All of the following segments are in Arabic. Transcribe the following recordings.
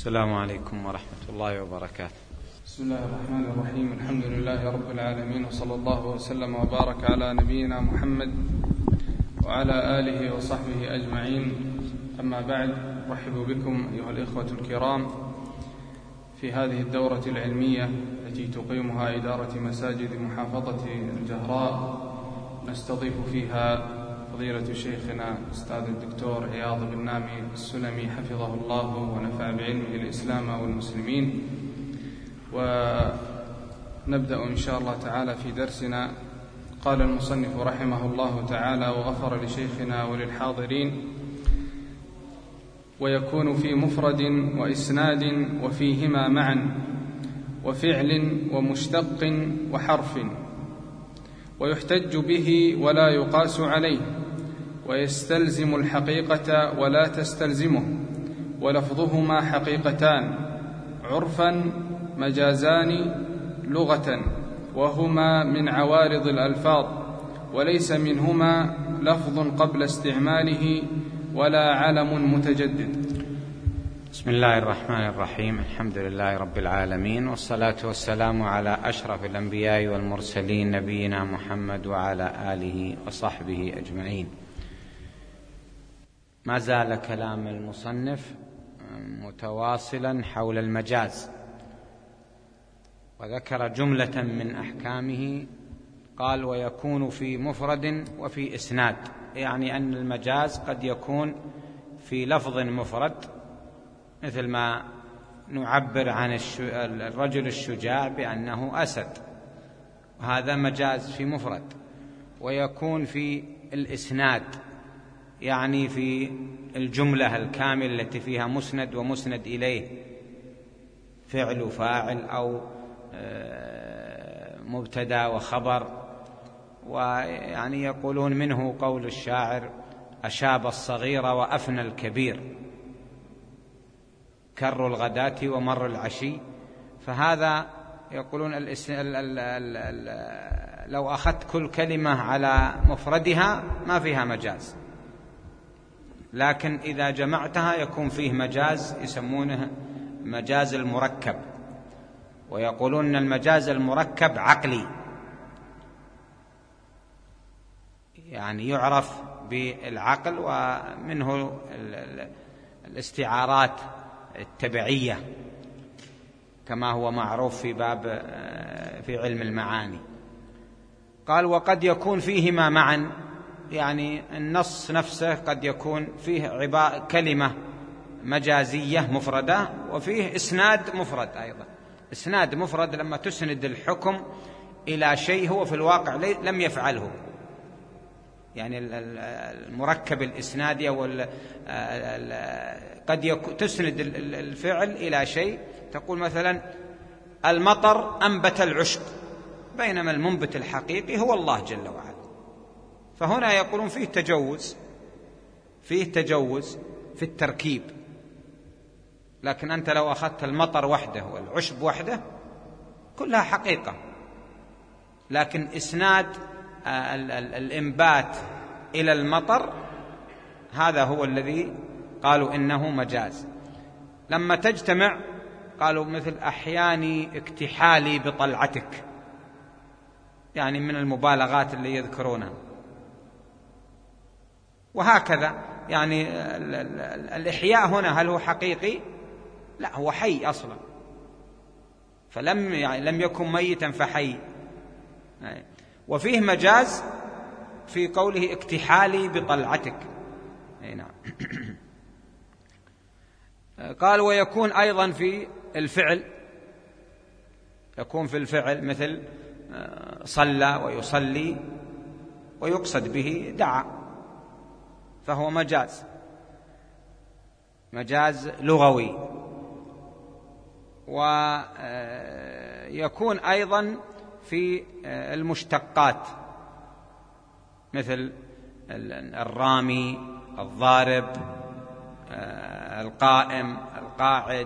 السلام عليكم ورحمة الله وبركاته. بسم الله الرحمن الرحيم. الحمد لله رب العالمين، وصلى الله وسلم وبارك على نبينا محمد وعلى آله وصحبه أجمعين. أما بعد، أرحب بكم أيها الإخوة الكرام في هذه الدورة العلمية التي تقيمها إدارة مساجد محافظة الجهراء. نستضيف فيها فضيلة شيخنا الأستاذ الدكتور عياض بن نامي السلمي حفظه الله ونفع بعلمه الإسلام والمسلمين. ونبدأ إن شاء الله تعالى في درسنا. قال المصنف رحمه الله تعالى وغفر لشيخنا وللحاضرين: ويكون في مفرد وإسناد وفيهما معا وفعل ومشتق وحرف، ويحتج به ولا يقاس عليه، ويستلزم الحقيقة ولا تستلزمه، ولفظهما حقيقتان عرفا مجازان لغة، وهما من عوارض الألفاظ، وليس منهما لفظ قبل استعماله ولا علم متجدد. بسم الله الرحمن الرحيم. الحمد لله رب العالمين، والصلاة والسلام على أشرف الأنبياء والمرسلين نبينا محمد وعلى آله وصحبه أجمعين. ما زال كلام المصنف متواصلا حول المجاز، وذكر جملة من أحكامه. قال: ويكون في مفرد وفي إسناد، يعني أن المجاز قد يكون في لفظ مفرد، مثل ما نعبر عن الرجل الشجاع بأنه أسد، وهذا مجاز في مفرد. ويكون في الإسناد، يعني في الجملة الكاملة التي فيها مسند ومسند إليه، فعل وفاعل أو مبتدأ وخبر. ويعني يقولون منه قول الشاعر: أشاب الصغير وأفنى الكبير، كر الغداة ومر العشي. فهذا يقولون لو أخذت كل كلمة على مفردها ما فيها مجاز، لكن إذا جمعتها يكون فيه مجاز، يسمونه مجاز المركب. ويقولون أن المجاز المركب عقلي، يعني يعرف بالعقل، ومنه الاستعارات التبعية كما هو معروف في علم المعاني. قال: وقد يكون فيهما معا، يعني النص نفسه قد يكون فيه كلمة مجازية مفردة، وفيه إسناد مفرد أيضا. إسناد مفرد لما تسند الحكم إلى شيء هو في الواقع لم يفعله، يعني المركب الإسنادي قد تسند الفعل إلى شيء، تقول مثلا: المطر أنبت العشب، بينما المنبت الحقيقي هو الله جل وعلا. فهنا يقولون فيه تجوز في التركيب، لكن أنت لو أخذت المطر وحده والعشب وحده كلها حقيقة، لكن إسناد الإنبات إلى المطر هذا هو الذي قالوا إنه مجاز. لما تجتمع قالوا مثل أحياني اكتحالي بطلعتك، يعني من المبالغات اللي يذكرونها. وهكذا يعني الإحياء هنا هل هو حقيقي؟ لا، هو حي أصلا، لم يكن ميتا فحي. وفيه مجاز في قوله اكتحالي بطلعتك. نعم. قال: ويكون أيضا في الفعل، يكون في الفعل مثل صلى ويصلي، ويقصد به دعا، فهو مجاز لغوي. ويكون أيضا في المشتقات، مثل الرامي، الضارب، القائم، القاعد،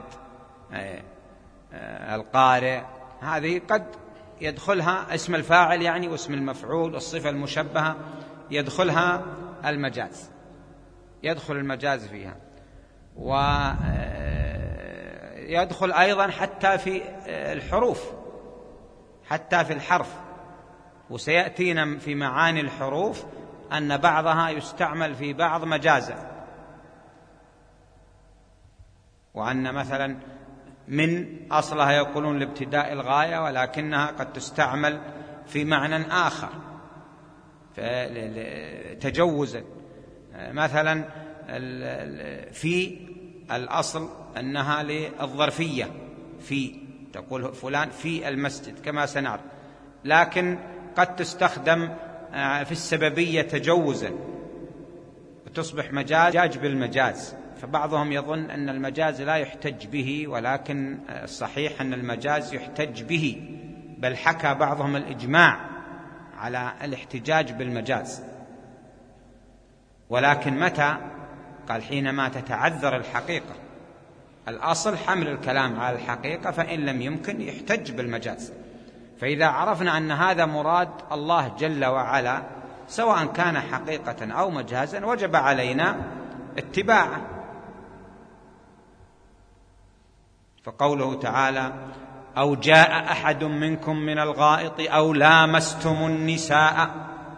القارئ. هذه قد يدخلها اسم الفاعل يعني، واسم المفعول، الصفة المشبهة، يدخل المجاز فيها. يدخل أيضا حتى في الحروف، حتى في الحرف، وسيأتينا في معاني الحروف أن بعضها يستعمل في بعض مجازا، وأن مثلا من أصلها يقولون لابتداء الغاية، ولكنها قد تستعمل في معنى آخر تجوزا. مثلا في الأصل أنها للظرفية، في تقول فلان في المسجد كما سنعرف، لكن قد تستخدم في السببية تجوزا وتصبح مجاز بالمجاز. فبعضهم يظن أن المجاز لا يحتج به، ولكن الصحيح أن المجاز يحتج به، بل حكى بعضهم الإجماع على الاحتجاج بالمجاز. ولكن متى؟ قال حينما تتعذر الحقيقة. الأصل حمل الكلام على الحقيقة، فإن لم يمكن يحتج بالمجاز. فإذا عرفنا أن هذا مراد الله جل وعلا سواء كان حقيقة أو مجازا وجب علينا اتباعه. فقوله تعالى أو جاء أحد منكم من الغائط أو لامستم النساء،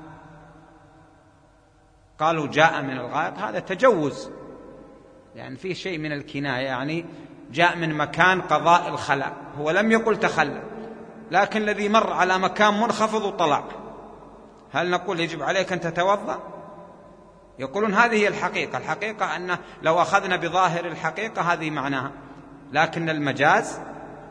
قالوا جاء من الغائط، هذا تجوز، يعني فيه شيء من الكناية، يعني جاء من مكان قضاء الخلاء، هو لم يقل تخلى، لكن الذي مر على مكان منخفض وطلع، هل نقول يجب عليك أن تتوضأ؟ يقولون هذه هي الحقيقة. الحقيقة أنه لو أخذنا بظاهر الحقيقة هذه معناها، لكن المجاز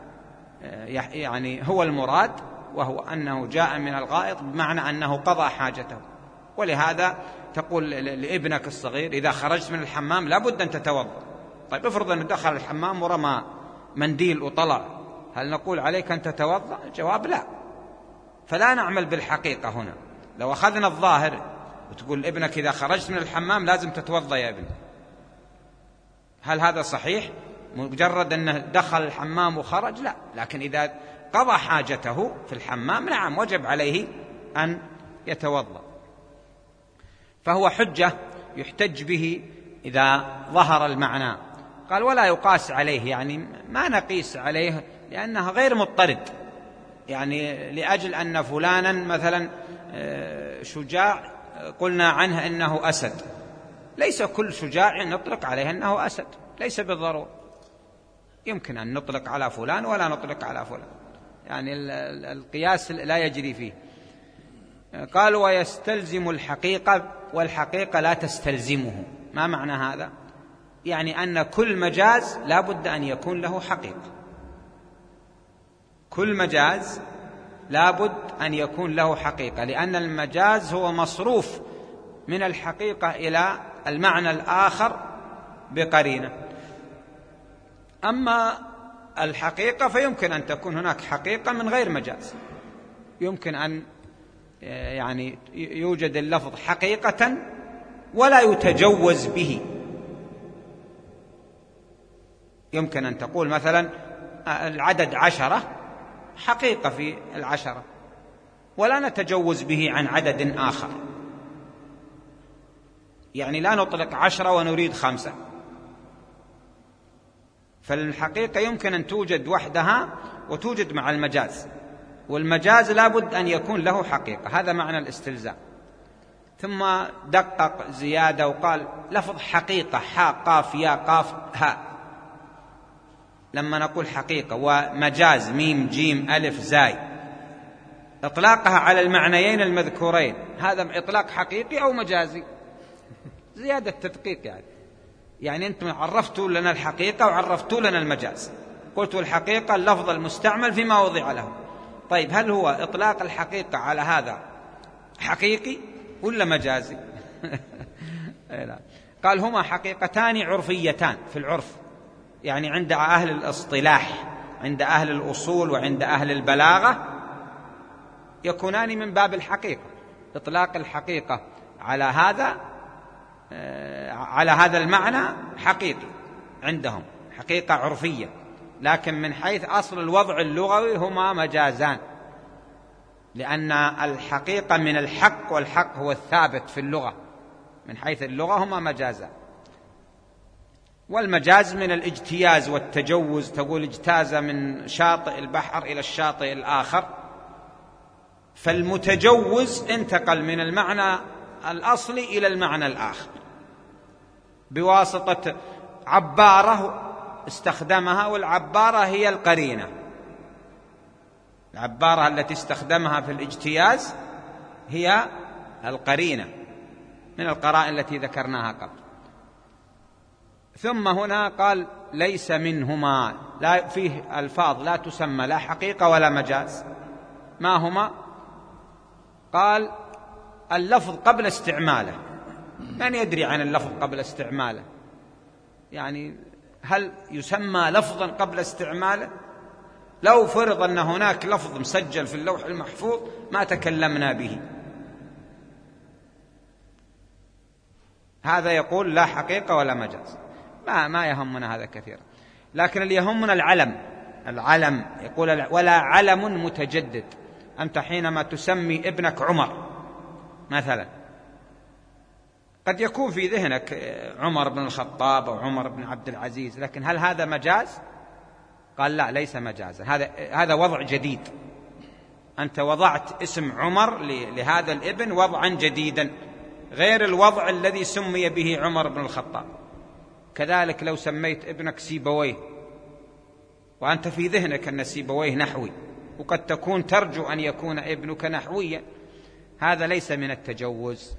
يعني هو المراد، وهو أنه جاء من الغائط بمعنى أنه قضى حاجته. ولهذا تقول لابنك الصغير إذا خرجت من الحمام لابد أن تتوضأ. طيب افرض أنه دخل الحمام ورمى منديل وطلع، هل نقول عليك أن تتوضأ؟ الجواب لا. فلا نعمل بالحقيقة هنا. لو أخذنا الظاهر وتقول ابنك إذا خرجت من الحمام لازم تتوضأ يا ابن، هل هذا صحيح؟ مجرد أنه دخل الحمام وخرج؟ لا. لكن إذا قضى حاجته في الحمام نعم وجب عليه أن يتوضأ. فهو حجة يحتج به إذا ظهر المعنى. قال ولا يقاس عليه، يعني ما نقيس عليه لأنها غير مضطرد، يعني لأجل أن فلانا مثلا شجاع قلنا عنه أنه أسد، ليس كل شجاع نطلق عليه أنه أسد، ليس بالضرورة، يمكن أن نطلق على فلان ولا نطلق على فلان، يعني القياس لا يجري فيه. قال ويستلزم الحقيقة والحقيقة لا تستلزمه. ما معنى هذا؟ يعني أن كل مجاز لا بد أن يكون له حقيقة، كل مجاز لا بد أن يكون له حقيقة، لأن المجاز هو مصروف من الحقيقة إلى المعنى الآخر بقرينة. أما الحقيقة فيمكن أن تكون هناك حقيقة من غير مجاز، يمكن أن يعني يوجد اللفظ حقيقة ولا يتجوز به. يمكن أن تقول مثلا العدد 10 حقيقة في 10 ولا نتجوز به عن عدد آخر، يعني لا نطلق 10 ونريد 5. فالحقيقة يمكن أن توجد وحدها وتوجد مع المجاز، والمجاز لا بد أن يكون له حقيقة، هذا معنى الاستلزام. ثم دقق زيادة وقال لفظ حقيقة حاء قاف يا قاف هاء، لما نقول حقيقة ومجاز ميم جيم ألف زاي، إطلاقها على المعنيين المذكورين هذا إطلاق حقيقي أو مجازي؟ زيادة تدقيق، يعني أنتم عرفتوا لنا الحقيقة وعرفتوا لنا المجاز، قلت الحقيقة اللفظ المستعمل فيما وضع له. طيب هل هو إطلاق الحقيقة على هذا حقيقي ولا مجازي؟ قال هما حقيقتان عرفيتان في العرف، يعني عند أهل الاصطلاح، عند أهل الأصول وعند أهل البلاغة يكونان من باب الحقيقة، إطلاق الحقيقة على هذا المعنى حقيقي عندهم، حقيقة عرفية. لكن من حيث أصل الوضع اللغوي هما مجازان، لأن الحقيقة من الحق، والحق هو الثابت في اللغة، من حيث اللغة هما مجازان. والمجاز من الاجتياز والتجوز، تقول اجتاز من شاطئ البحر إلى الشاطئ الآخر، فالمتجوز انتقل من المعنى الأصلي إلى المعنى الآخر بواسطة عبارة استخدمها، والعبارة هي القرينة. العبارة التي استخدمها في الاجتياز هي القرينة من القرائن التي ذكرناها قبل. ثم هنا قال ليس منهما، لا فيه ألفاظ لا تسمى لا حقيقة ولا مجاز. ما هما؟ قال اللفظ قبل استعماله. من يدري عن اللفظ قبل استعماله؟ يعني هل يسمى لفظا قبل استعماله؟ لو فرض أن هناك لفظ مسجل في اللوح المحفوظ ما تكلمنا به. هذا يقول لا حقيقة ولا مجاز، ما يهمنا هذا كثيرا. لكن اللي يهمنا العلم يقول ولا علم متجدد. أنت حينما تسمي ابنك عمر مثلا، قد يكون في ذهنك عمر بن الخطاب أو عمر بن عبد العزيز، لكن هل هذا مجاز؟ قال لا، ليس مجازا، هذا وضع جديد. أنت وضعت اسم عمر لهذا الابن وضعا جديدا غير الوضع الذي سمي به عمر بن الخطاب. كذلك لو سميت ابنك سيبويه وأنت في ذهنك أن سيبويه نحوي، وقد تكون ترجو أن يكون ابنك نحويا، هذا ليس من التجوز.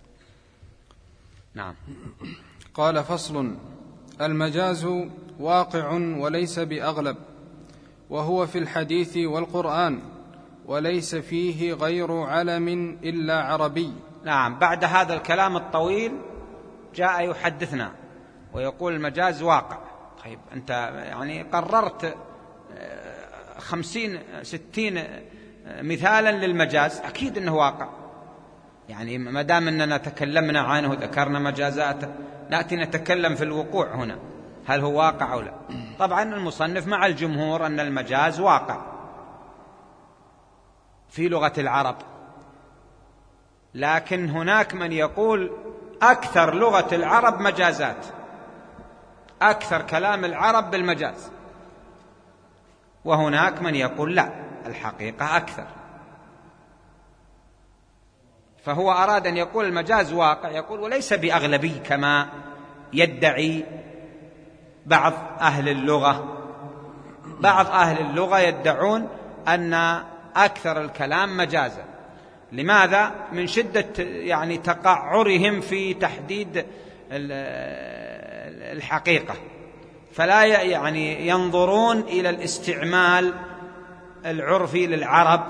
نعم. قال فصل: المجاز واقع وليس بأغلب، وهو في الحديث والقرآن، وليس فيه غير علم إلا عربي. نعم. بعد هذا الكلام الطويل جاء يحدثنا ويقول المجاز واقع. طيب أنت يعني قررت 50-60 مثالا للمجاز، أكيد أنه واقع. يعني ما دام أننا تكلمنا عنه ذكرنا مجازاته، نأتي نتكلم في الوقوع هنا، هل هو واقع أو لا؟ طبعا المصنف مع الجمهور أن المجاز واقع في لغة العرب، لكن هناك من يقول أكثر لغة العرب مجازات، أكثر كلام العرب بالمجاز، وهناك من يقول لا، الحقيقة أكثر. فهو أراد أن يقول المجاز واقع، يقول وليس بأغلبي كما يدعي بعض أهل اللغة. بعض أهل اللغة يدعون أن أكثر الكلام مجازا. لماذا؟ من شدة يعني تقعرهم في تحديد الحقيقة، فلا يعني ينظرون إلى الاستعمال العرفي للعرب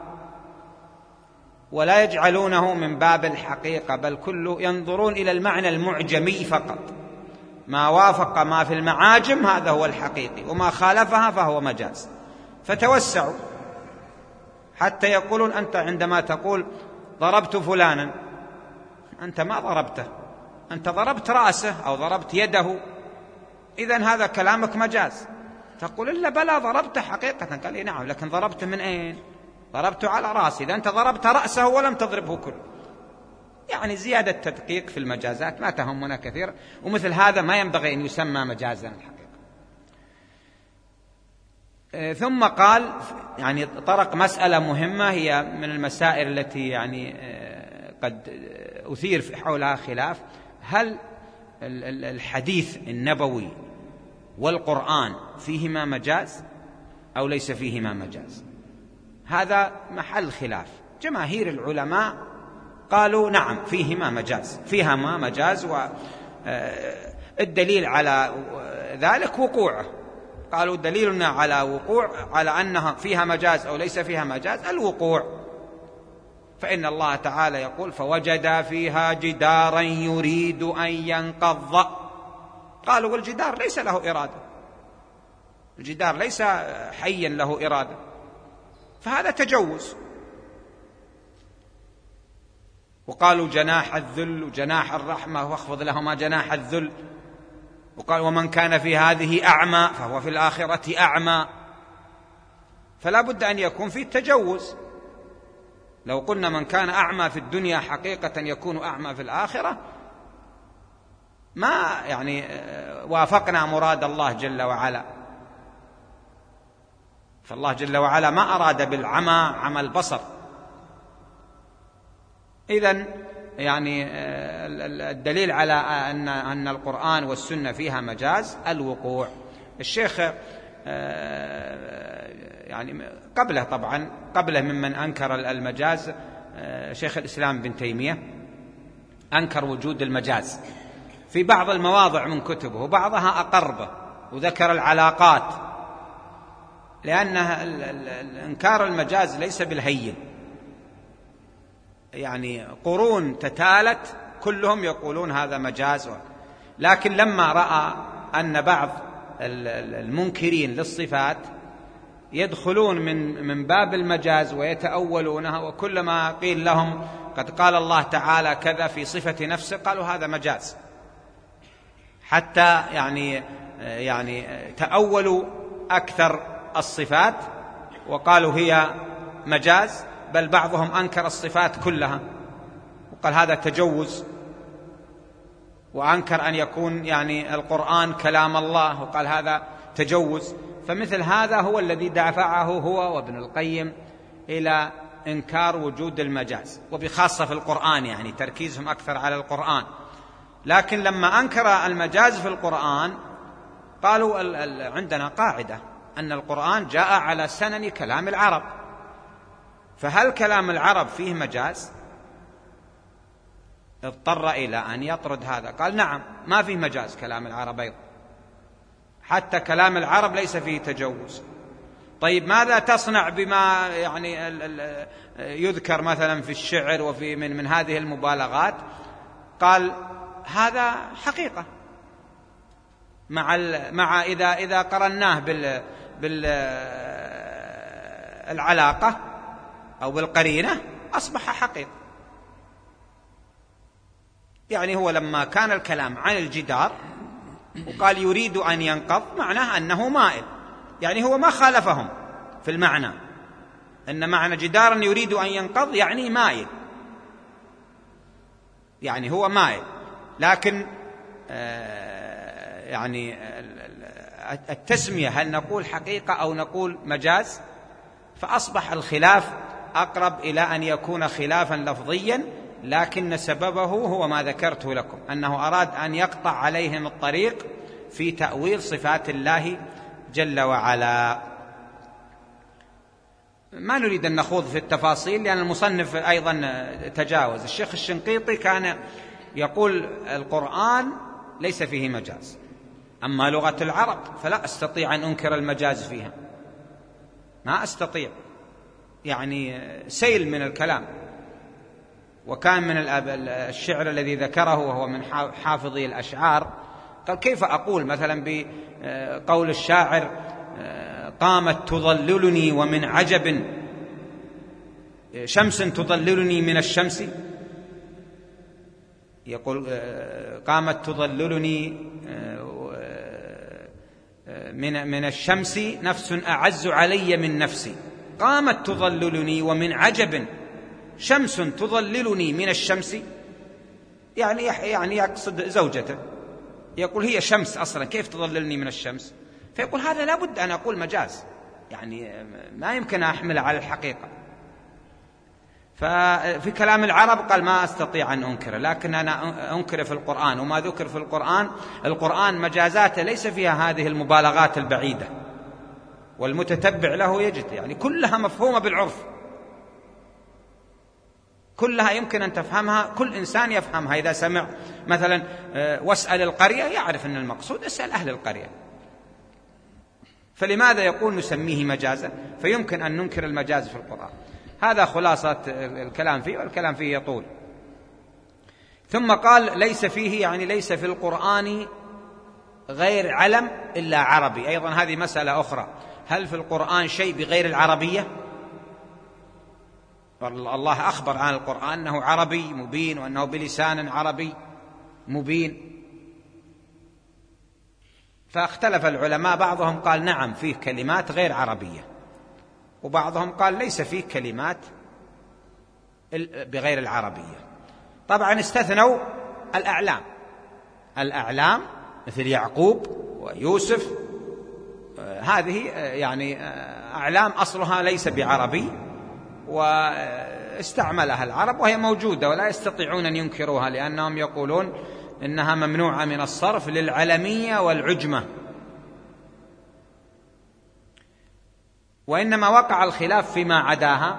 ولا يجعلونه من باب الحقيقة، بل كله ينظرون إلى المعنى المعجمي فقط. ما وافق ما في المعاجم هذا هو الحقيقي، وما خالفها فهو مجاز. فتوسعوا حتى يقولون أنت عندما تقول ضربت فلانا، أنت ما ضربته، أنت ضربت رأسه أو ضربت يده، إذن هذا كلامك مجاز. تقول إلا بلا ضربته حقيقة. قال لي نعم، لكن ضربته من أين؟ ضربته على رأسي، إذا أنت ضربت رأسه ولم تضربه كله. يعني زيادة تدقيق في المجازات ما تهمنا كثير، ومثل هذا ما ينبغي أن يسمى مجازا الحقيقة. ثم قال يعني طرق مسألة مهمة، هي من المسائل التي يعني قد أثير في حولها خلاف: هل الحديث النبوي والقرآن فيهما مجاز أو ليس فيهما مجاز؟ هذا محل خلاف. جماهير العلماء قالوا نعم فيهما مجاز، والدليل على ذلك وقوعه. قالوا دليلنا على أنها فيها مجاز أو ليس فيها مجاز الوقوع، فإن الله تعالى يقول: فوجد فيها جدارا يريد أن ينقض. قالوا والجدار ليس له إرادة، الجدار ليس حيا له إرادة، فهذا تجوز. وقالوا جناح الذل وجناح الرحمة واخفض لهما جناح الذل. وقال: ومن كان في هذه أعمى فهو في الآخرة أعمى. فلا بد أن يكون في التجوز. لو قلنا من كان أعمى في الدنيا حقيقة يكون أعمى في الآخرة ما يعني وافقنا مراد الله جل وعلا. فالله جل وعلا ما أراد بالعمى عمى البصر. إذن يعني الدليل على أن القرآن والسنة فيها مجاز الوقوع. الشيخ يعني قبله طبعا قبله ممن أنكر المجاز شيخ الإسلام ابن تيمية أنكر وجود المجاز في بعض المواضع من كتبه، وبعضها أقر به وذكر العلاقات، لأن إنكار المجاز ليس بالهين. يعني قرون تتالت كلهم يقولون هذا مجاز، لكن لما رأى أن بعض المنكرين للصفات يدخلون من باب المجاز ويتأولونها، وكلما قيل لهم قد قال الله تعالى كذا في صفة نفسه قالوا هذا مجاز، حتى يعني تأولوا أكثر الصفات وقالوا هي مجاز، بل بعضهم أنكر الصفات كلها وقال هذا تجوز، وأنكر أن يكون يعني القرآن كلام الله وقال هذا تجوز. فمثل هذا هو الذي دافعه هو وابن القيم إلى إنكار وجود المجاز، وبخاصة في القرآن، يعني تركيزهم أكثر على القرآن. لكن لما أنكر المجاز في القرآن قالوا عندنا قاعدة أن القرآن جاء على سنن كلام العرب، فهل كلام العرب فيه مجاز؟ اضطر إلى أن يطرد هذا، قال نعم ما فيه مجاز كلام العرب أيضا، حتى كلام العرب ليس فيه تجوز. طيب ماذا تصنع بما يعني يذكر مثلا في الشعر وفي من هذه المبالغات؟ قال هذا حقيقة مع إذا قرناه بالعلاقة أو بالقرينة أصبح حقيقة. يعني هو لما كان الكلام عن الجدار وقال يريد أن ينقض، معناه أنه مائل، يعني هو ما خالفهم في المعنى، أن معنى جدارا يريد أن ينقض يعني مائل، يعني هو مائل. لكن يعني التسمية هل نقول حقيقة أو نقول مجاز؟ فأصبح الخلاف أقرب إلى أن يكون خلافا لفظيا، لكن سببه هو ما ذكرته لكم، أنه أراد أن يقطع عليهم الطريق في تأويل صفات الله جل وعلا. ما نريد أن نخوض في التفاصيل لأن المصنف أيضا تجاوز. الشيخ الشنقيطي كان يقول القرآن ليس فيه مجاز، أما لغة العرب فلا أستطيع أن أنكر المجاز فيها، ما أستطيع، يعني سيل من الكلام. وكان من الشعر الذي ذكره وهو من حافظي الأشعار، قال كيف أقول مثلا بقول الشاعر قامت تظللني ومن عجب شمس تظللني من الشمس، يقول قامت تظللني من الشمس نفس أعز علي من نفسي، قامت تظللني ومن عجب شمس تظللني من الشمس، يعني يقصد زوجته، يقول هي شمس أصلا كيف تظللني من الشمس؟ فيقول هذا لابد أن أقول مجاز، يعني ما يمكن أحمل على الحقيقة. ففي كلام العرب قال ما أستطيع أن أنكر، لكن أنا أنكر في القرآن، وما ذكر في القرآن مجازاته ليس فيها هذه المبالغات البعيدة، والمتتبع له يجد يعني كلها مفهومة بالعرف، كلها يمكن أن تفهمها، كل إنسان يفهمها. إذا سمع مثلا واسأل القرية يعرف أن المقصود اسأل أهل القرية، فلماذا يقول نسميه مجازا؟ فيمكن أن ننكر المجاز في القرآن. هذا خلاصة الكلام فيه، والكلام فيه يطول. ثم قال ليس فيه، يعني ليس في القرآن غير علم إلا عربي. أيضا هذه مسألة أخرى، هل في القرآن شيء بغير العربية؟ الله أخبر عن القرآن أنه عربي مبين، وأنه بلسان عربي مبين. فاختلف العلماء، بعضهم قال نعم فيه كلمات غير عربية، وبعضهم قال ليس فيه كلمات بغير العربية. طبعا استثنوا الأعلام، الأعلام مثل يعقوب ويوسف، هذه يعني أعلام أصلها ليس بعربي، واستعملها العرب وهي موجودة ولا يستطيعون أن ينكروها، لأنهم يقولون إنها ممنوعة من الصرف للعلمية والعجمة. وإنما وقع الخلاف فيما عداها،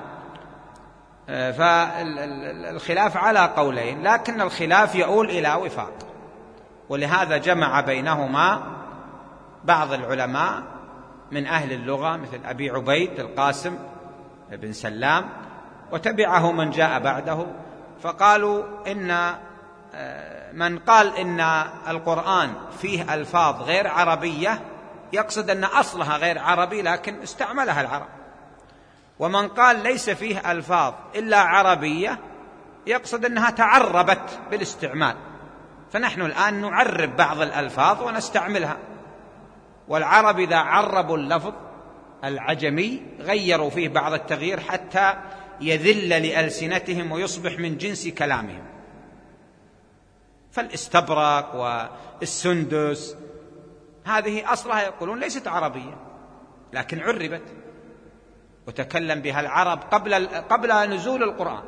فالخلاف على قولين، لكن الخلاف يؤول إلى وفاق، ولهذا جمع بينهما بعض العلماء من أهل اللغة مثل أبي عبيد القاسم بن سلام، وتبعه من جاء بعده، فقالوا إن من قال إن القرآن فيه ألفاظ غير عربية يقصد أن أصلها غير عربي لكن استعملها العرب، ومن قال ليس فيه ألفاظ إلا عربية يقصد أنها تعربت بالاستعمال. فنحن الآن نعرب بعض الألفاظ ونستعملها، والعرب إذا عربوا اللفظ العجمي غيروا فيه بعض التغيير حتى يذل لألسنتهم ويصبح من جنس كلامهم. فالاستبرق والسندس هذه أصلها يقولون ليست عربية لكن عربت وتكلم بها العرب قبل نزول القرآن.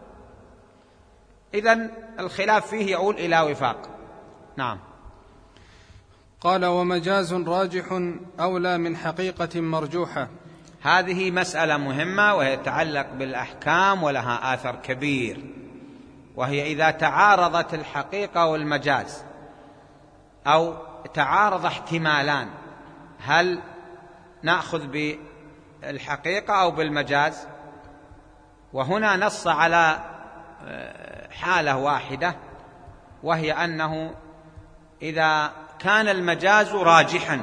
إذن الخلاف فيه يؤول إلى وفاق. نعم. قال: ومجاز راجح أولى من حقيقة مرجوحة. هذه مسألة مهمة وهي تتعلق بالأحكام ولها آثر كبير، وهي إذا تعارضت الحقيقة والمجاز أو تعارض احتمالان، هل نأخذ بالحقيقة أو بالمجاز؟ وهنا نص على حالة واحدة، وهي أنه إذا كان المجاز راجحا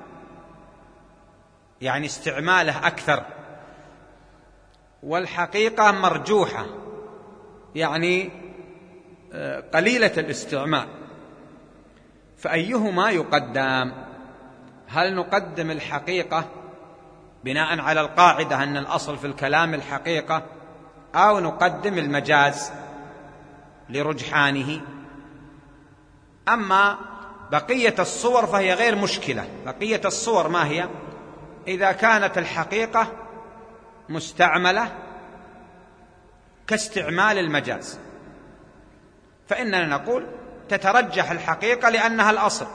يعني استعماله أكثر، والحقيقة مرجوحة يعني قليلة الاستعمال، فأيهما يقدم؟ هل نقدم الحقيقة بناء على القاعدة أن الأصل في الكلام الحقيقة، أو نقدم المجاز لرجحانه؟ أما بقية الصور فهي غير مشكلة. بقية الصور ما هي؟ إذا كانت الحقيقة مستعملة كاستعمال المجاز فإننا نقول تترجح الحقيقة لأنها الأصل.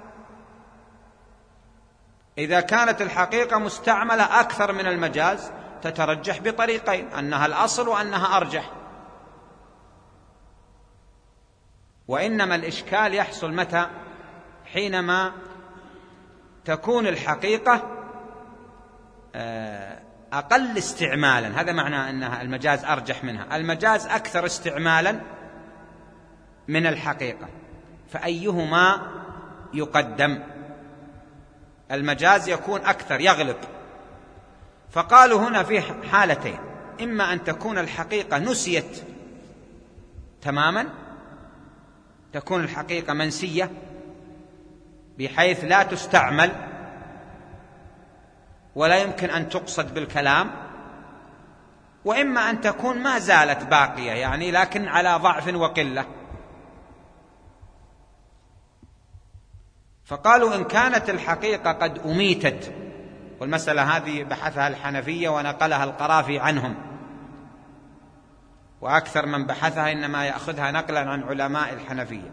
إذا كانت الحقيقة مستعملة أكثر من المجاز تترجح بطريقين، أنها الأصل وأنها أرجح. وإنما الإشكال يحصل متى؟ حينما تكون الحقيقة أقل استعمالا، هذا معنى أنها المجاز أرجح منها. المجاز أكثر استعمالا من الحقيقة، فأيهما يقدم؟ المجاز يكون أكثر يغلب. فقالوا هنا في حالتين: إما أن تكون الحقيقة نسيت تماما، تكون الحقيقة منسية بحيث لا تستعمل ولا يمكن أن تقصد بالكلام، وإما أن تكون ما زالت باقية يعني لكن على ضعف وقلة. فقالوا إن كانت الحقيقة قد أميتت، والمسألة هذه بحثها الحنفية ونقلها القرافي عنهم، وأكثر من بحثها إنما يأخذها نقلا عن علماء الحنفية.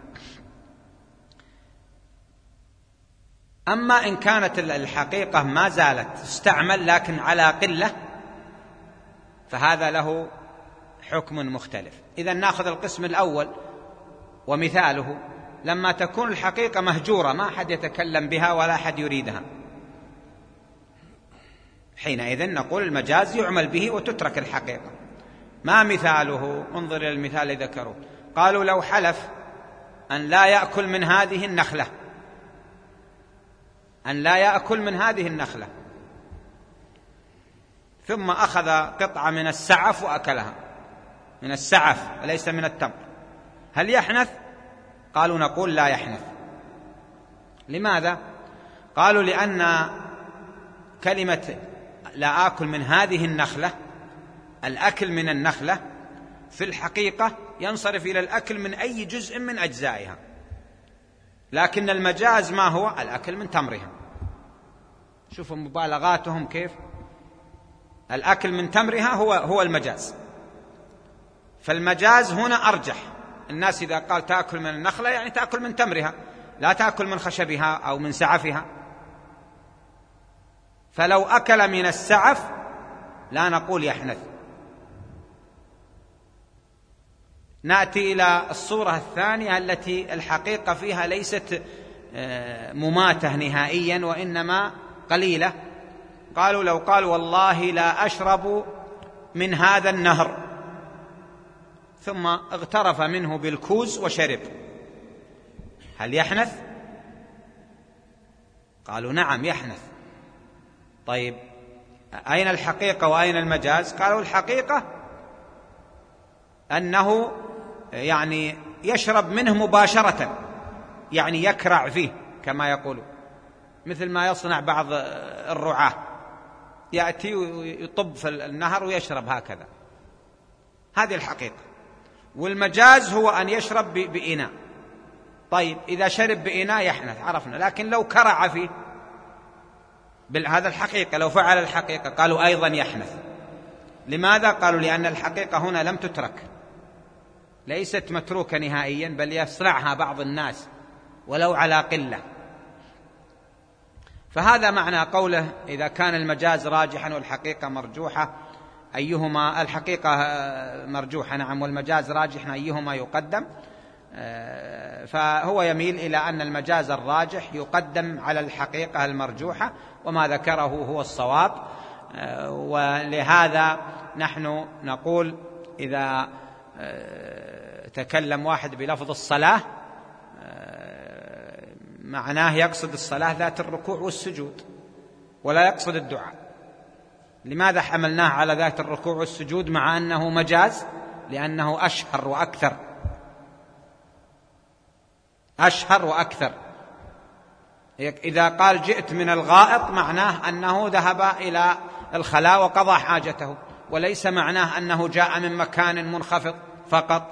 أما إن كانت الحقيقة ما زالت تستعمل لكن على قلة فهذا له حكم مختلف. إذن نأخذ القسم الأول ومثاله: لما تكون الحقيقة مهجورة ما أحد يتكلم بها ولا أحد يريدها، حينئذ نقول المجاز يعمل به وتترك الحقيقة. ما مثاله؟ انظر إلى المثال الذي ذكروه. قالوا: لو حلف أن لا يأكل من هذه النخلة، أن لا يأكل من هذه النخلة، ثم أخذ قطعة من السعف وأكلها، من السعف وليس من التمر، هل يحنث؟ قالوا: نقول لا يحنث. لماذا؟ قالوا: لأن كلمة لا آكل من هذه النخلة، الأكل من النخلة في الحقيقة ينصرف إلى الأكل من أي جزء من أجزائها، لكن المجاز ما هو؟ الأكل من تمرها. شوفوا مبالغاتهم كيف. الأكل من تمرها هو المجاز. فالمجاز هنا أرجح. الناس إذا قال تأكل من النخلة يعني تأكل من تمرها، لا تأكل من خشبها أو من سعفها. فلو أكل من السعف لا نقول يحنث. نأتي إلى الصورة الثانية التي الحقيقة فيها ليست مماتة نهائيا وإنما قليلة. قالوا لو قال والله لا أشرب من هذا النهر، ثم اغترف منه بالكوز وشرب، هل يحنث؟ قالوا نعم يحنث. طيب أين الحقيقة وأين المجاز؟ قالوا الحقيقة أنه يعني يشرب منه مباشرة، يعني يكرع فيه كما يقولون، مثل ما يصنع بعض الرعاة، يأتي ويطب في النهر ويشرب هكذا. هذه الحقيقة. والمجاز هو أن يشرب بإناء. طيب إذا شرب بإناء يحنث، عرفنا. لكن لو كرع فيه، هذا الحقيقة، لو فعل الحقيقة قالوا أيضا يحنث. لماذا؟ قالوا لأن الحقيقة هنا لم تترك، ليست متروكة نهائيا، بل يصنعها بعض الناس ولو على قلة. فهذا معنى قوله إذا كان المجاز راجحا والحقيقة مرجوحة أيهما، الحقيقة مرجوحة نعم والمجاز راجحا أيهما يقدم. فهو يميل إلى أن المجاز الراجح يقدم على الحقيقة المرجوحة، وما ذكره هو الصواب. ولهذا نحن نقول إذا تكلم واحد بلفظ الصلاة معناه يقصد الصلاة ذات الركوع والسجود ولا يقصد الدعاء. لماذا حملناه على ذات الركوع والسجود مع أنه مجاز؟ لأنه أشهر وأكثر، أشهر وأكثر. إذا قال جئت من الغائط معناه أنه ذهب إلى الخلاء وقضى حاجته، وليس معناه أنه جاء من مكان منخفض فقط.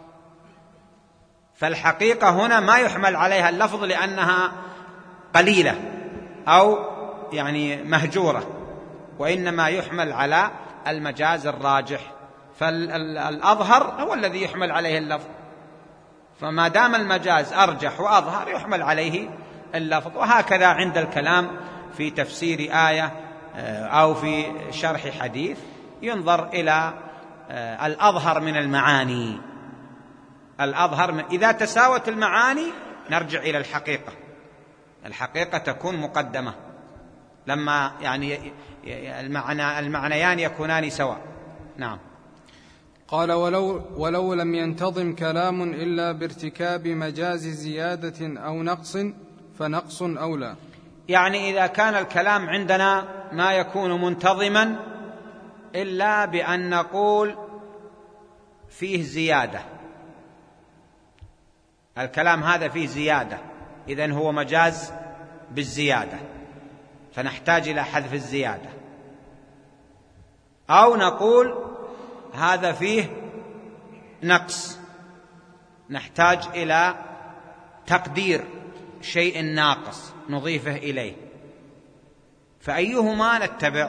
فالحقيقة هنا ما يحمل عليها اللفظ لأنها قليلة أو يعني مهجورة، وإنما يحمل على المجاز الراجح. فالأظهر هو الذي يحمل عليه اللفظ، فما دام المجاز أرجح وأظهر يحمل عليه اللفظ. وهكذا عند الكلام في تفسير آية أو في شرح حديث ينظر إلى الأظهر من المعاني. الأظهر إذا تساوت المعاني نرجع إلى الحقيقة. الحقيقة تكون مقدمة لما يعني المعنيان يكونان سواء. نعم. قال ولو لم ينتظم كلام إلا بارتكاب مجاز زيادة أو نقص فنقص أولى. يعني إذا كان الكلام عندنا ما يكون منتظما إلا بأن نقول فيه زيادة، الكلام هذا فيه زيادة، إذن هو مجاز بالزيادة، فنحتاج إلى حذف الزيادة. أو نقول هذا فيه نقص، نحتاج إلى تقدير شيء ناقص نضيفه إليه. فأيهما نتبع؟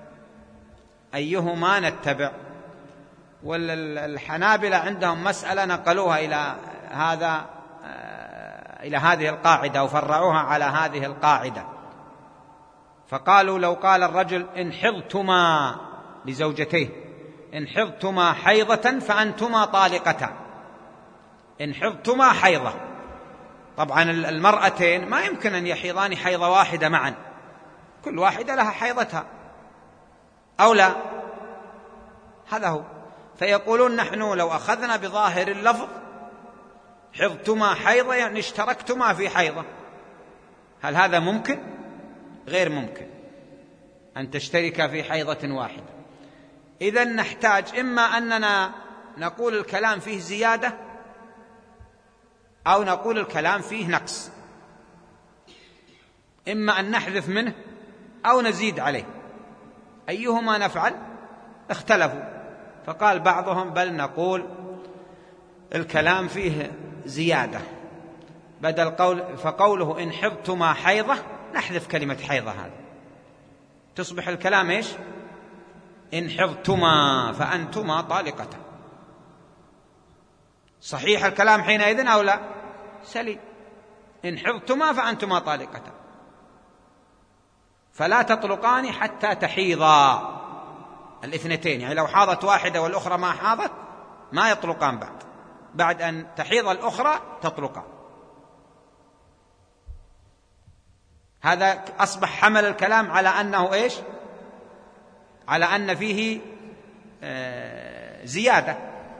أيهما نتبع؟ والحنابلة عندهم مسألة نقلوها إلى هذه القاعدة وفرعوها على هذه القاعدة. فقالوا لو قال الرجل إن حضتما لزوجتيه إن حضتما حيضة فأنتما طالقتان، إن حضتما حيضة، طبعا المرأتين ما يمكن أن يحيضان حيضة واحدة معا، كل واحدة لها حيضتها أو لا، هذا هو. فيقولون نحن لو أخذنا بظاهر اللفظ حضتما حيضة يعني اشتركتما في حيضة، هل هذا ممكن؟ غير ممكن أن تشترك في حيضة واحدة. إذن نحتاج إما أننا نقول الكلام فيه زيادة أو نقول الكلام فيه نقص، إما أن نحذف منه أو نزيد عليه. أيهما نفعل؟ اختلفوا، فقال بعضهم بل نقول الكلام فيه زيادة بدل فقوله إن حضتما حيضة نحذف كلمة حيضة هذا، تصبح الكلام إيش؟ إن حضتما فأنتما طالقتان. صحيح الكلام حينئذ أو لا؟ سليم. إن حضتما فأنتما طالقتان، فلا تطلقان حتى تحيضا الاثنتين، يعني لو حاضت واحدة والأخرى ما حاضت ما يطلقان بعد أن تحيض الأخرى تطلقان. هذا أصبح حمل الكلام على أنه إيش؟ على أن فيه زيادة،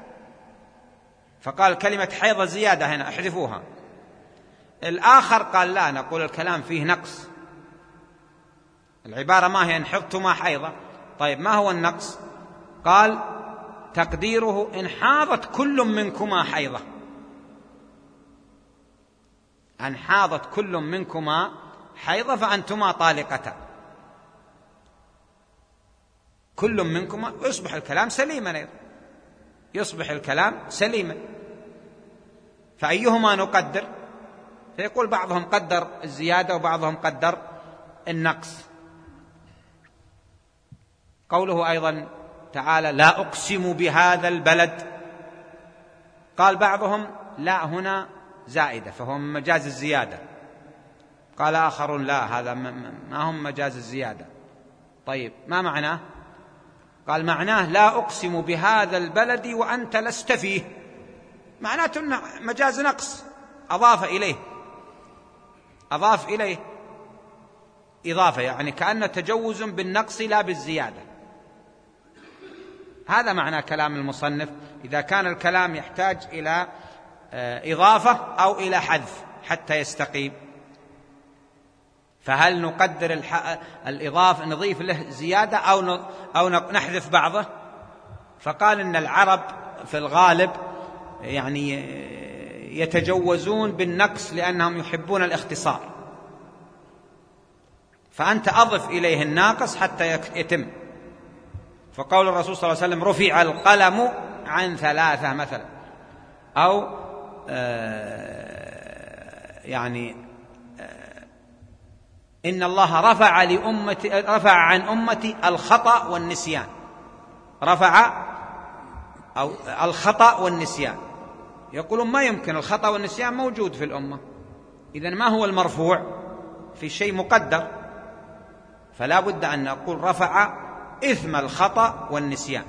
فقال كلمة حيض زيادة هنا احذفوها. الآخر قال لا، نقول الكلام فيه نقص، العبارة ما هي إن حضتما حيضة. طيب ما هو النقص؟ قال تقديره إن حاضت كل منكما حيضة، أن حاضت كل منكما حيضة فأنتما طالقتان، كل منكما، يصبح الكلام سليما أيضا، يصبح الكلام سليما. فأيهما نقدر؟ فيقول بعضهم قدر الزيادة وبعضهم قدر النقص. قوله أيضا تعالى لا أقسم بهذا البلد، قال بعضهم لا هنا زائدة فهو من مجاز الزيادة، قال آخرون لا هذا ما هم مجاز الزيادة. طيب ما معناه؟ قال معناه لا أقسم بهذا البلد وأنت لست فيه، معناته أنه مجاز نقص، أضاف إليه إضافة، يعني كأنه تجوز بالنقص لا بالزيادة. هذا معنى كلام المصنف إذا كان الكلام يحتاج إلى إضافة أو إلى حذف حتى يستقيم. فهل نقدر الإضافة نضيف له زيادة أو نحذف بعضه؟ فقال إن العرب في الغالب يعني يتجوزون بالنقص لأنهم يحبون الاختصار، فأنت أضف إليه الناقص حتى يتم. فقول الرسول صلى الله عليه وسلم رفع القلم عن 3 مثلا، أو يعني إن الله رفع عن أمتي الخطأ والنسيان، رفع أو الخطأ والنسيان. يقولون ما يمكن، الخطأ والنسيان موجود في الأمة، إذن ما هو المرفوع؟ في شيء مقدر، فلا بد أن نقول رفع إثم الخطأ والنسيان.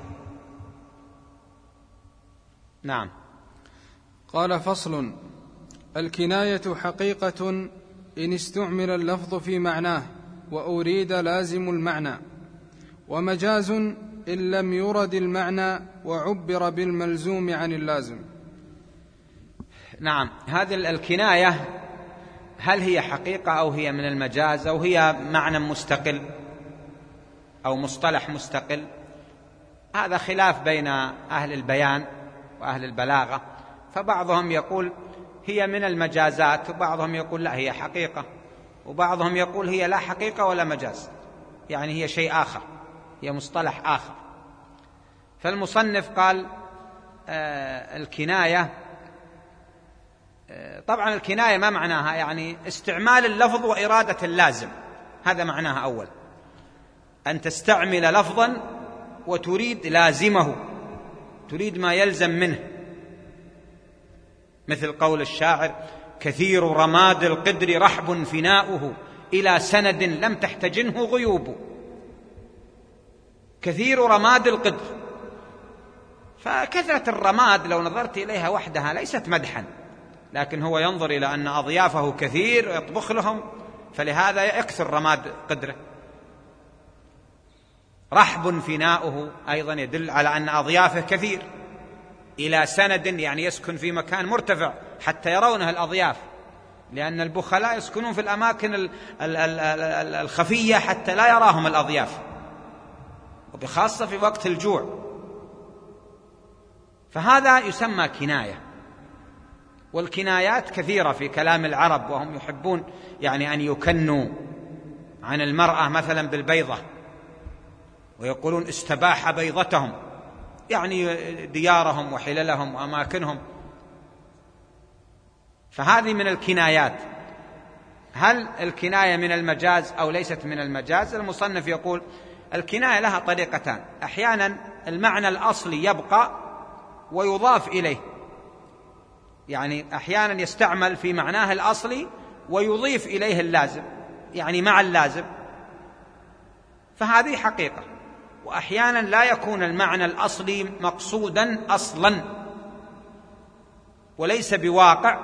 نعم. قال فصل: الكناية حقيقة إن استعمل اللفظ في معناه وأريد لازم المعنى، ومجاز إن لم يرد المعنى وعبر بالملزوم عن اللازم. نعم. هذه الكناية هل هي حقيقة أو هي من المجاز أو هي معنى مستقل أو مصطلح مستقل؟ هذا خلاف بين أهل البيان وأهل البلاغة، فبعضهم يقول هي من المجازات، وبعضهم يقول لا هي حقيقة، وبعضهم يقول هي لا حقيقة ولا مجاز، يعني هي شيء آخر، هي مصطلح آخر. فالمصنف قال الكناية، طبعا الكناية ما معناها؟ يعني استعمال اللفظ وإرادة اللازم، هذا معناها أول، أن تستعمل لفظا وتريد لازمه، تريد ما يلزم منه، مثل قول الشاعر كثير رماد القدر رحب فناؤه إلى سند لم تحتجنه غيوب. كثير رماد القدر، فكثرة الرماد لو نظرت إليها وحدها ليست مدحا، لكن هو ينظر إلى أن أضيافه كثير ويطبخ لهم، فلهذا يكثر رماد قدره. رحب فناؤه أيضا يدل على أن أضيافه كثير، إلى سند يعني يسكن في مكان مرتفع حتى يرونه الأضياف، لأن البخلاء يسكنون في الأماكن الخفية حتى لا يراهم الأضياف، وبخاصة في وقت الجوع. فهذا يسمى كناية. والكنايات كثيرة في كلام العرب، وهم يحبون يعني أن يكنوا عن المرأة مثلا بالبيضة، ويقولون استباح بيضتهم، يعني ديارهم وحللهم وأماكنهم. فهذه من الكنايات. هل الكناية من المجاز أو ليست من المجاز؟ المصنف يقول الكناية لها طريقتان. أحيانا المعنى الأصلي يبقى ويضاف إليه، يعني أحيانا يستعمل في معناه الأصلي ويضيف إليه اللازم، يعني مع اللازم، فهذه حقيقة. وأحيانا لا يكون المعنى الأصلي مقصودا أصلا وليس بواقع،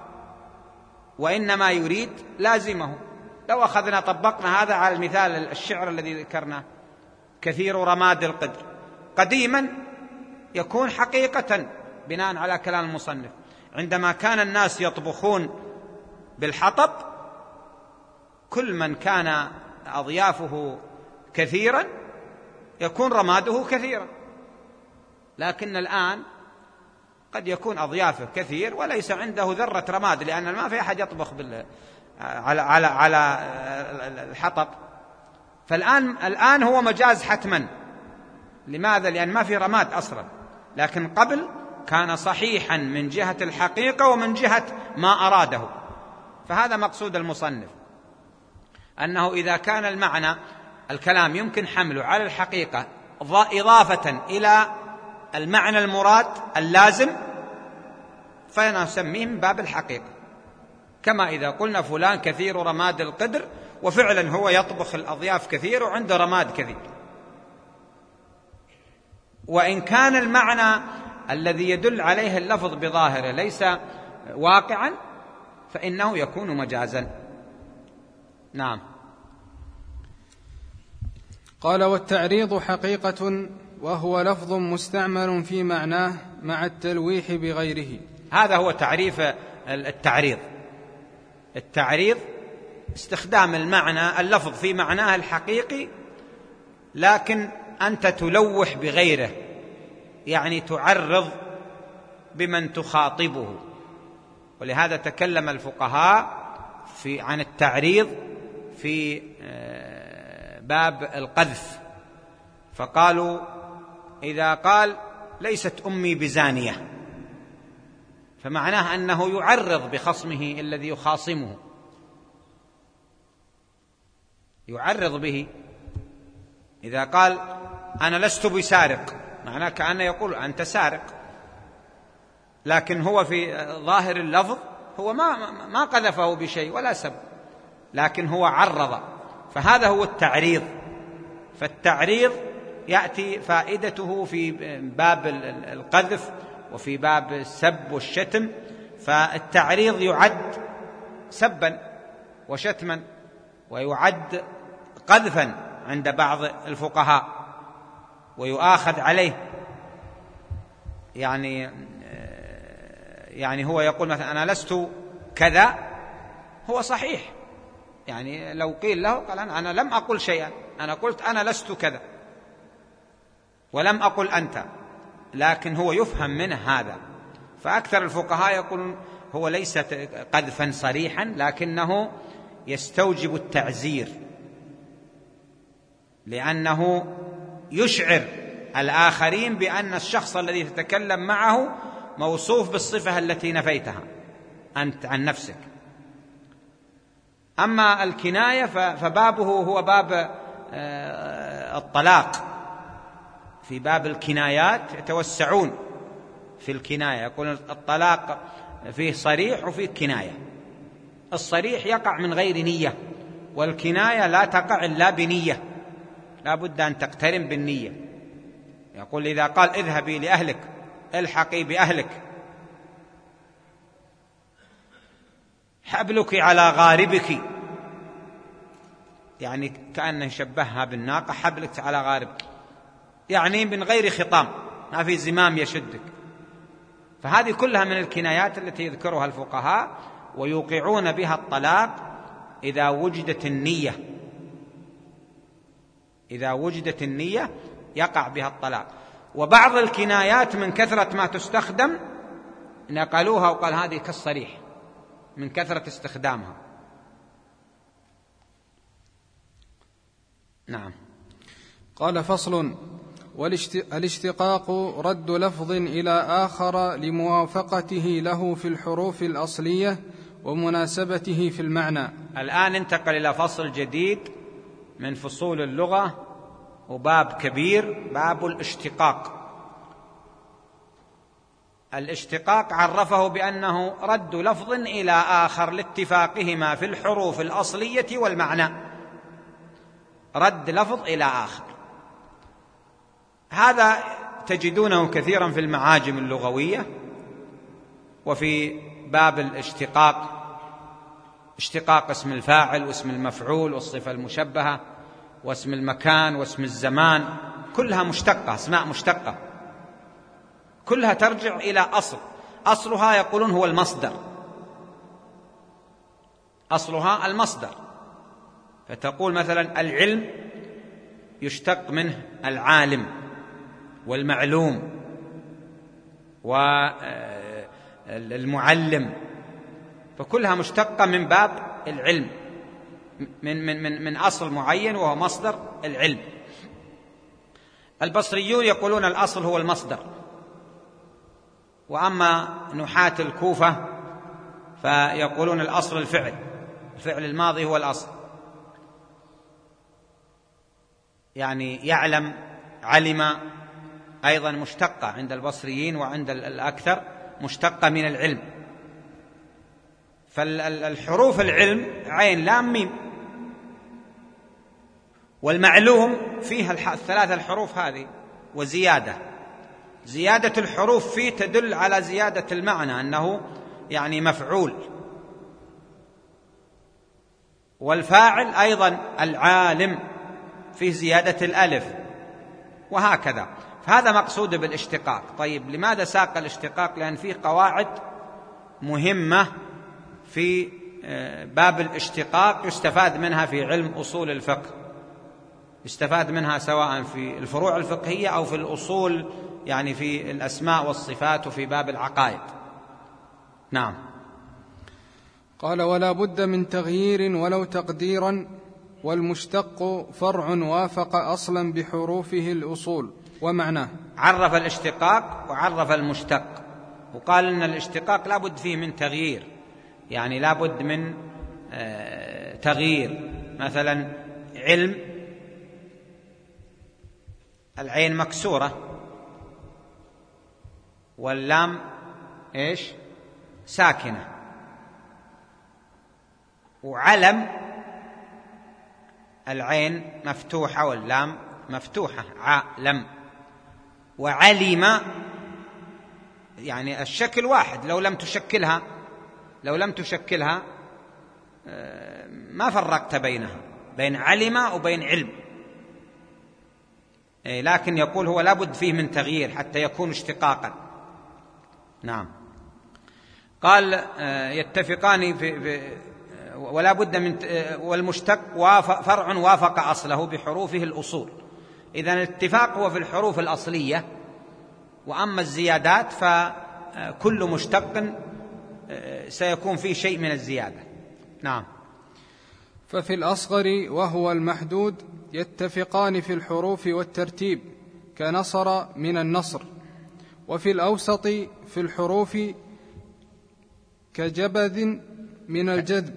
وإنما يريد لازمه. لو أخذنا طبقنا هذا على المثال الشعر الذي ذكرناه، كثير رماد القدر، قديما يكون حقيقة بناء على كلام المصنف. عندما كان الناس يطبخون بالحطب، كل من كان أضيافه كثيرا يكون رماده كثيرا. لكن الآن قد يكون أضيافه كثير وليس عنده ذرة رماد، لأن ما في أحد يطبخ على الحطب. فالآن هو مجاز حتما. لماذا؟ لأن ما في رماد أصلا. لكن قبل كان صحيحا من جهة الحقيقة ومن جهة ما أراده. فهذا مقصود المصنف، أنه إذا كان المعنى الكلام يمكن حمله على الحقيقة إضافة إلى المعنى المراد اللازم، فنسميه من باب الحقيقة. كما إذا قلنا فلان كثير رماد القدر، وفعلا هو يطبخ الأضياف كثير وعنده رماد كثير. وإن كان المعنى الذي يدل عليه اللفظ بظاهره ليس واقعا، فإنه يكون مجازا. نعم. قال: والتعريض حقيقة، وهو لفظ مستعمل في معناه مع التلويح بغيره. هذا هو تعريف التعريض. التعريض استخدام المعنى اللفظ في معناه الحقيقي، لكن أنت تلوح بغيره، يعني تعرض بمن تخاطبه. ولهذا تكلم الفقهاء عن التعريض في باب القذف، فقالوا إذا قال ليست أمي بزانية، فمعناه أنه يعرض بخصمه الذي يخاصمه، يعرض به. إذا قال أنا لست بسارق، معناه كأنه يقول أنت سارق، لكن هو في ظاهر اللفظ هو ما قذفه بشيء ولا سب، لكن هو عرض. فهذا هو التعريض. فالتعريض يأتي فائدته في باب القذف وفي باب السب والشتم. فالتعريض يعد سبا وشتما، ويعد قذفا عند بعض الفقهاء، ويؤاخذ عليه. يعني هو يقول مثلا أنا لست كذا، هو صحيح، يعني لو قيل له قال أنا لم أقل شيئا، أنا قلت أنا لست كذا ولم أقل أنت، لكن هو يفهم منه هذا. فأكثر الفقهاء يقولون هو ليس قذفا صريحا، لكنه يستوجب التعزير، لأنه يشعر الآخرين بأن الشخص الذي تتكلم معه موصوف بالصفة التي نفيتها أنت عن نفسك. أما الكناية فبابه هو باب الطلاق. في باب الكنايات يتوسعون في الكناية، يقول الطلاق فيه صريح وفيه كناية. الصريح يقع من غير نية، والكناية لا تقع إلا بنية، لا بد أن تقترن بالنية. يقول إذا قال اذهبي لأهلك، الحقي بأهلك، حبلك على غاربك، يعني كأنه شبهها بالناقة، حبلك على غاربك، يعني من غير خطام، ما في زمام يشدك. فهذه كلها من الكنايات التي يذكرها الفقهاء، ويوقعون بها الطلاق إذا وجدت النية. إذا وجدت النية يقع بها الطلاق. وبعض الكنايات من كثرة ما تستخدم نقلوها وقال هذه كالصريح من كثرة استخدامها. نعم. قال: فصل: الاشتقاق رد لفظ إلى آخر لموافقته له في الحروف الأصلية ومناسبته في المعنى. الآن انتقل إلى فصل جديد من فصول اللغة وباب كبير، باب الاشتقاق. الاشتقاق عرفه بأنه رد لفظ إلى آخر لاتفاقهما في الحروف الأصلية والمعنى. رد لفظ إلى آخر، هذا تجدونه كثيرا في المعاجم اللغوية وفي باب الاشتقاق، اشتقاق اسم الفاعل واسم المفعول والصفة المشبهة واسم المكان واسم الزمان، كلها مشتقة، اسماء مشتقة، كلها ترجع إلى أصلها يقولون هو المصدر، أصلها المصدر. فتقول مثلا العلم يشتق منه العالم والمعلوم والمعلم، فكلها مشتقة من باب العلم، من أصل معين وهو مصدر العلم. البصريون يقولون الأصل هو المصدر، وأما نحاة الكوفة فيقولون الأصل الفعل الماضي هو الأصل، يعني يعلم، علم أيضا مشتقة عند البصريين وعند الأكثر مشتقة من العلم. فالحروف العلم عين لام ميم، والمعلوم فيها الثلاث الحروف هذه وزيادة، زيادة الحروف فيه تدل على زيادة المعنى أنه يعني مفعول. والفاعل أيضا العالم فيه زيادة الألف، وهكذا. فهذا مقصود بالاشتقاق. طيب لماذا ساق الاشتقاق؟ لأن فيه قواعد مهمة في باب الاشتقاق يستفاد منها في علم أصول الفقه، يستفاد منها سواء في الفروع الفقهية أو في الأصول، يعني في الأسماء والصفات وفي باب العقائد. نعم. قال: ولا بد من تغيير ولو تقديرا، والمشتق فرع وافق أصلا بحروفه الأصول ومعناه. عرف الاشتقاق وعرف المشتق، وقال إن الاشتقاق لا بد فيه من تغيير، يعني لا بد من تغيير. مثلا علم، العين مكسورة واللام إيش؟ ساكنة. وعلم، العين مفتوحة واللام مفتوحة، علم. وعلم يعني الشكل واحد، لو لم تشكلها ما فرقت بينها، بين علم وبين علم. لكن يقول هو لابد فيه من تغيير حتى يكون اشتقاقا. نعم. قال يتفقان ولا بد من والمشتق فرع وافق أصله بحروفه الأصول. إذن الاتفاق هو في الحروف الأصلية، وأما الزيادات فكل مشتق سيكون فيه شيء من الزيادة. نعم. ففي الأصغر وهو المحدود يتفقان في الحروف والترتيب كنصر من النصر، وفي الأوسط في الحروف كجبذ من الجذب،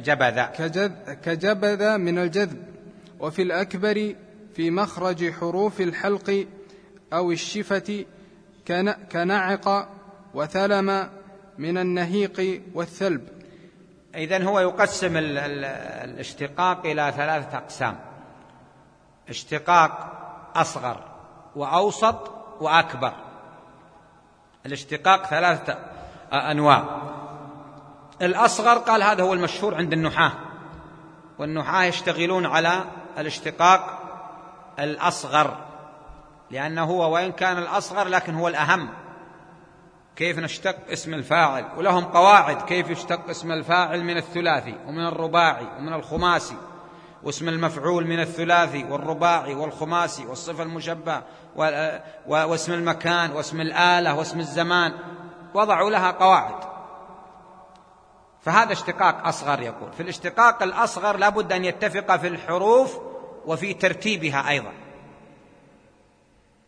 كجبذ من الجذب، وفي الأكبر في مخرج حروف الحلق أو الشفة كنعق وثلم من النهيق والثلب. إذن هو يقسم الاشتقاق إلى ثلاثة أقسام: اشتقاق أصغر وأوسط وأكبر. الاشتقاق ثلاثة أنواع. الأصغر قال هذا هو المشهور عند النحاة، والنحاة يشتغلون على الاشتقاق الأصغر، لأنه هو وإن كان الأصغر لكن هو الأهم. كيف نشتق اسم الفاعل، ولهم قواعد كيف يشتق اسم الفاعل من الثلاثي ومن الرباعي ومن الخماسي، واسم المفعول من الثلاثي والرباعي والخماسي والصفة المشبهة، واسم المكان واسم الآلة واسم الزمان، وضعوا لها قواعد. فهذا اشتقاق أصغر. يقول في الاشتقاق الأصغر لابد أن يتفق في الحروف وفي ترتيبها أيضا.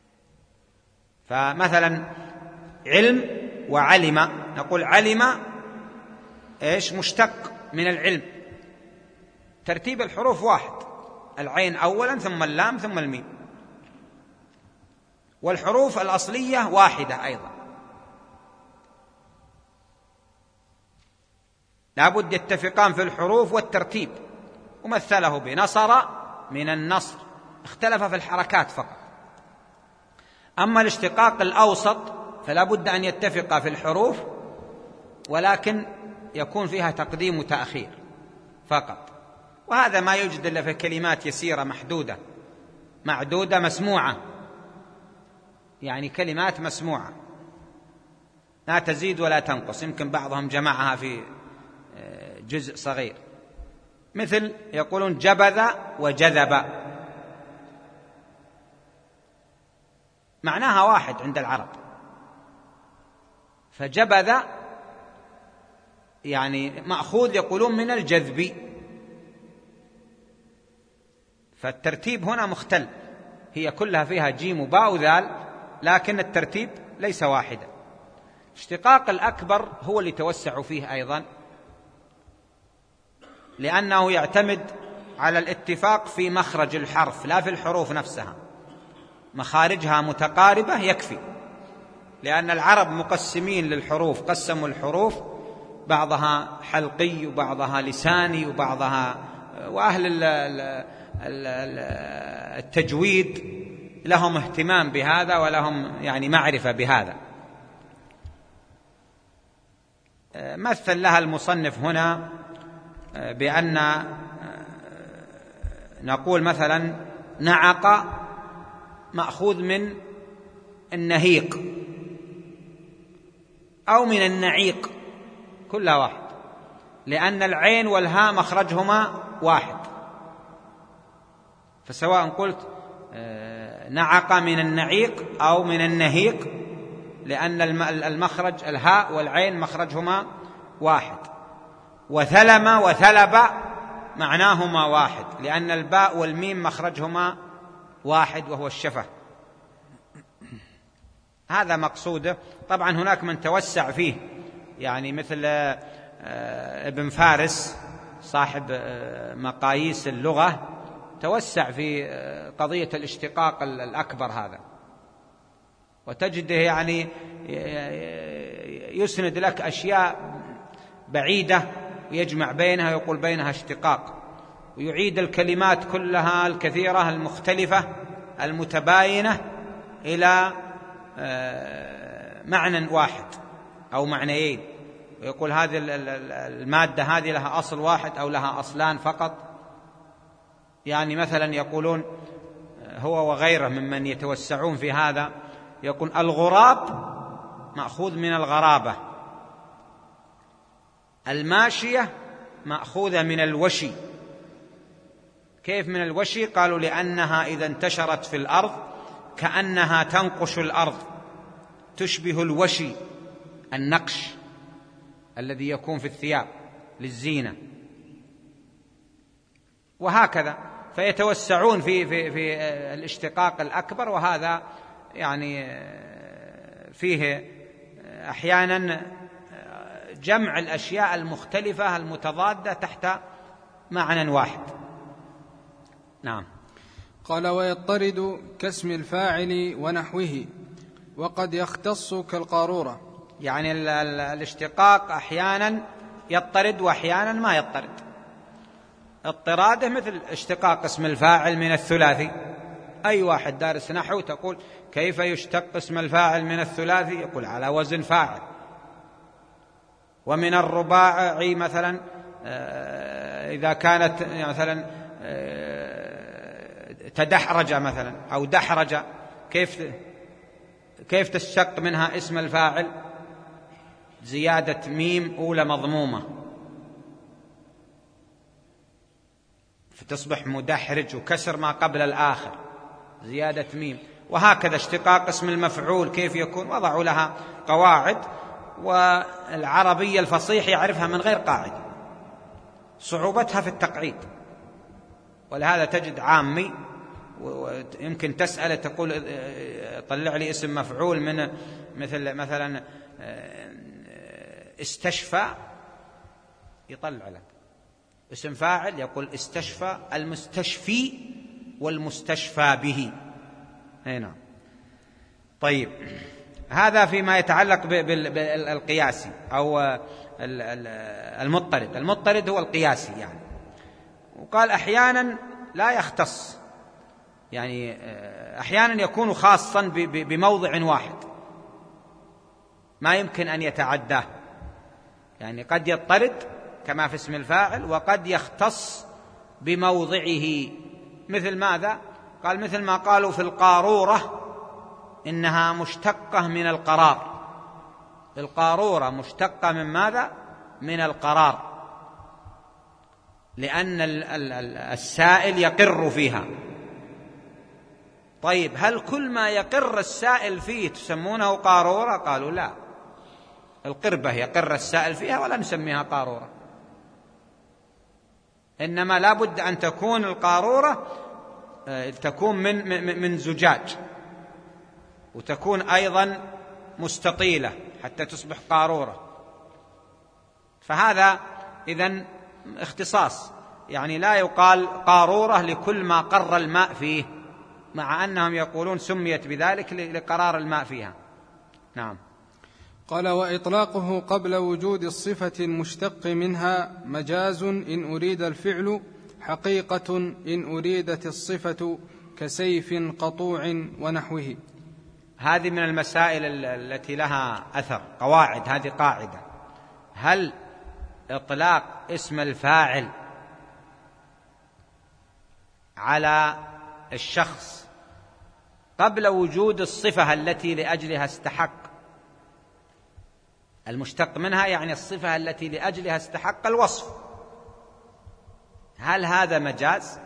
فمثلا علم وعلم، نقول علم إيش؟ مشتق من العلم. ترتيب الحروف واحد، العين أولا ثم اللام ثم الميم، والحروف الأصلية واحدة أيضا. لابد يتفقان في الحروف والترتيب. ومثله بنصر من النصر، اختلف في الحركات فقط. أما الاشتقاق الأوسط فلا بد أن يتفق في الحروف، ولكن يكون فيها تقديم وتأخير فقط. وهذا ما يوجد إلا في كلمات يسيرة محدودة معدودة مسموعة، يعني كلمات مسموعة لا تزيد ولا تنقص، يمكن بعضهم جمعها في جزء صغير، مثل يقولون جبذ وجذب، معناها واحد عند العرب. فجبذ يعني مأخوذ يقولون من الجذب، فالترتيب هنا مختل، هي كلها فيها جيم وباء وذال، لكن الترتيب ليس واحدا. اشتقاق الأكبر هو اللي توسعوا فيه أيضا، لأنه يعتمد على الاتفاق في مخرج الحرف لا في الحروف نفسها، مخارجها متقاربة يكفي، لأن العرب مقسمين للحروف، قسموا الحروف بعضها حلقي وبعضها لساني وبعضها، وأهل التجويد لهم اهتمام بهذا ولهم يعني معرفة بهذا. مثل لها المصنف هنا بأن نقول مثلا نعق مأخوذ من النهيق أو من النعيق، كلها واحد، لأن العين والهاء مخرجهما واحد. فسواء قلت نعق من النعيق أو من النهيق، لأن المخرج الهاء والعين مخرجهما واحد. وثلم وثلب معناهما واحد، لأن الباء والميم مخرجهما واحد وهو الشفة. هذا مقصوده. طبعا هناك من توسع فيه، يعني مثل ابن فارس صاحب مقاييس اللغة توسع في قضية الاشتقاق الأكبر هذا، وتجده يعني يسند لك أشياء بعيدة ويجمع بينها ويقول بينها اشتقاق، ويعيد الكلمات كلها الكثيرة المختلفة المتباينة إلى معنى واحد أو معنيين، ويقول هذه المادة هذه لها أصل واحد أو لها أصلان فقط. يعني مثلا يقولون هو وغيره ممن يتوسعون في هذا، يقول الغراب مأخوذ من الغرابة، الماشية مأخوذة من الوشي. كيف من الوشي؟ قالوا لأنها إذا انتشرت في الأرض كأنها تنقش الأرض، تشبه الوشي النقش الذي يكون في الثياب للزينة، وهكذا. فيتوسعون في الاشتقاق الأكبر، وهذا يعني فيه أحيانا جمع الأشياء المختلفة المتضادة تحت معنى واحد. نعم. قال ويضطرد كاسم الفاعل ونحوه، وقد يختص كالقارورة. يعني الاشتقاق أحيانا يضطرد وأحيانا ما يضطرد. اضطراده مثل اشتقاق اسم الفاعل من الثلاثي، أي واحد دارس نحو تقول كيف يشتق اسم الفاعل من الثلاثي؟ يقول على وزن فاعل. ومن الرباعي مثلا إذا كانت مثلا تدحرج مثلا أو دحرج، كيف تشتق منها اسم الفاعل؟ زيادة ميم أولى مضمومة فتصبح مدحرج، وكسر ما قبل الآخر زيادة ميم. وهكذا اشتقاق اسم المفعول كيف يكون؟ وضعوا لها قواعد، والعربية الفصيح يعرفها من غير قاعدة، صعوبتها في التقعيد. ولهذا تجد عامي ويمكن تسأل تقول طلع لي اسم مفعول من مثلا استشفى، يطلع لك اسم فاعل يقول استشفى المستشفي والمستشفى به. هنا طيب، هذا فيما يتعلق بالقياسي أو المضطرد. المضطرد هو القياسي يعني. وقال أحيانا لا يختص، يعني أحيانا يكون خاصا بموضع واحد ما يمكن أن يتعداه، يعني قد يضطرد كما في اسم الفاعل، وقد يختص بموضعه. مثل ماذا؟ قال مثل ما قالوا في القارورة إنها مشتقة من القرار. القارورة مشتقة من ماذا؟ من القرار، لأن السائل يقر فيها. طيب، هل كل ما يقر السائل فيه تسمونه قارورة؟ قالوا لا، القربة يقر السائل فيها ولا نسميها قارورة، إنما لا بد أن تكون القارورة تكون من زجاج، وتكون أيضا مستطيلة حتى تصبح قارورة. فهذا إذن اختصاص، يعني لا يقال قارورة لكل ما قر الماء فيه، مع أنهم يقولون سميت بذلك لقرار الماء فيها. نعم. قال: وإطلاقه قبل وجود الصفة المشتق منها مجاز إن أريد الفعل، حقيقة إن أريدت الصفة، كسيف قطوع ونحوه. هذه من المسائل التي لها أثر، قواعد. هذه قاعدة: هل إطلاق اسم الفاعل على الشخص قبل وجود الصفة التي لأجلها استحق المشتق منها، يعني الصفة التي لأجلها استحق الوصف، هل هذا مجاز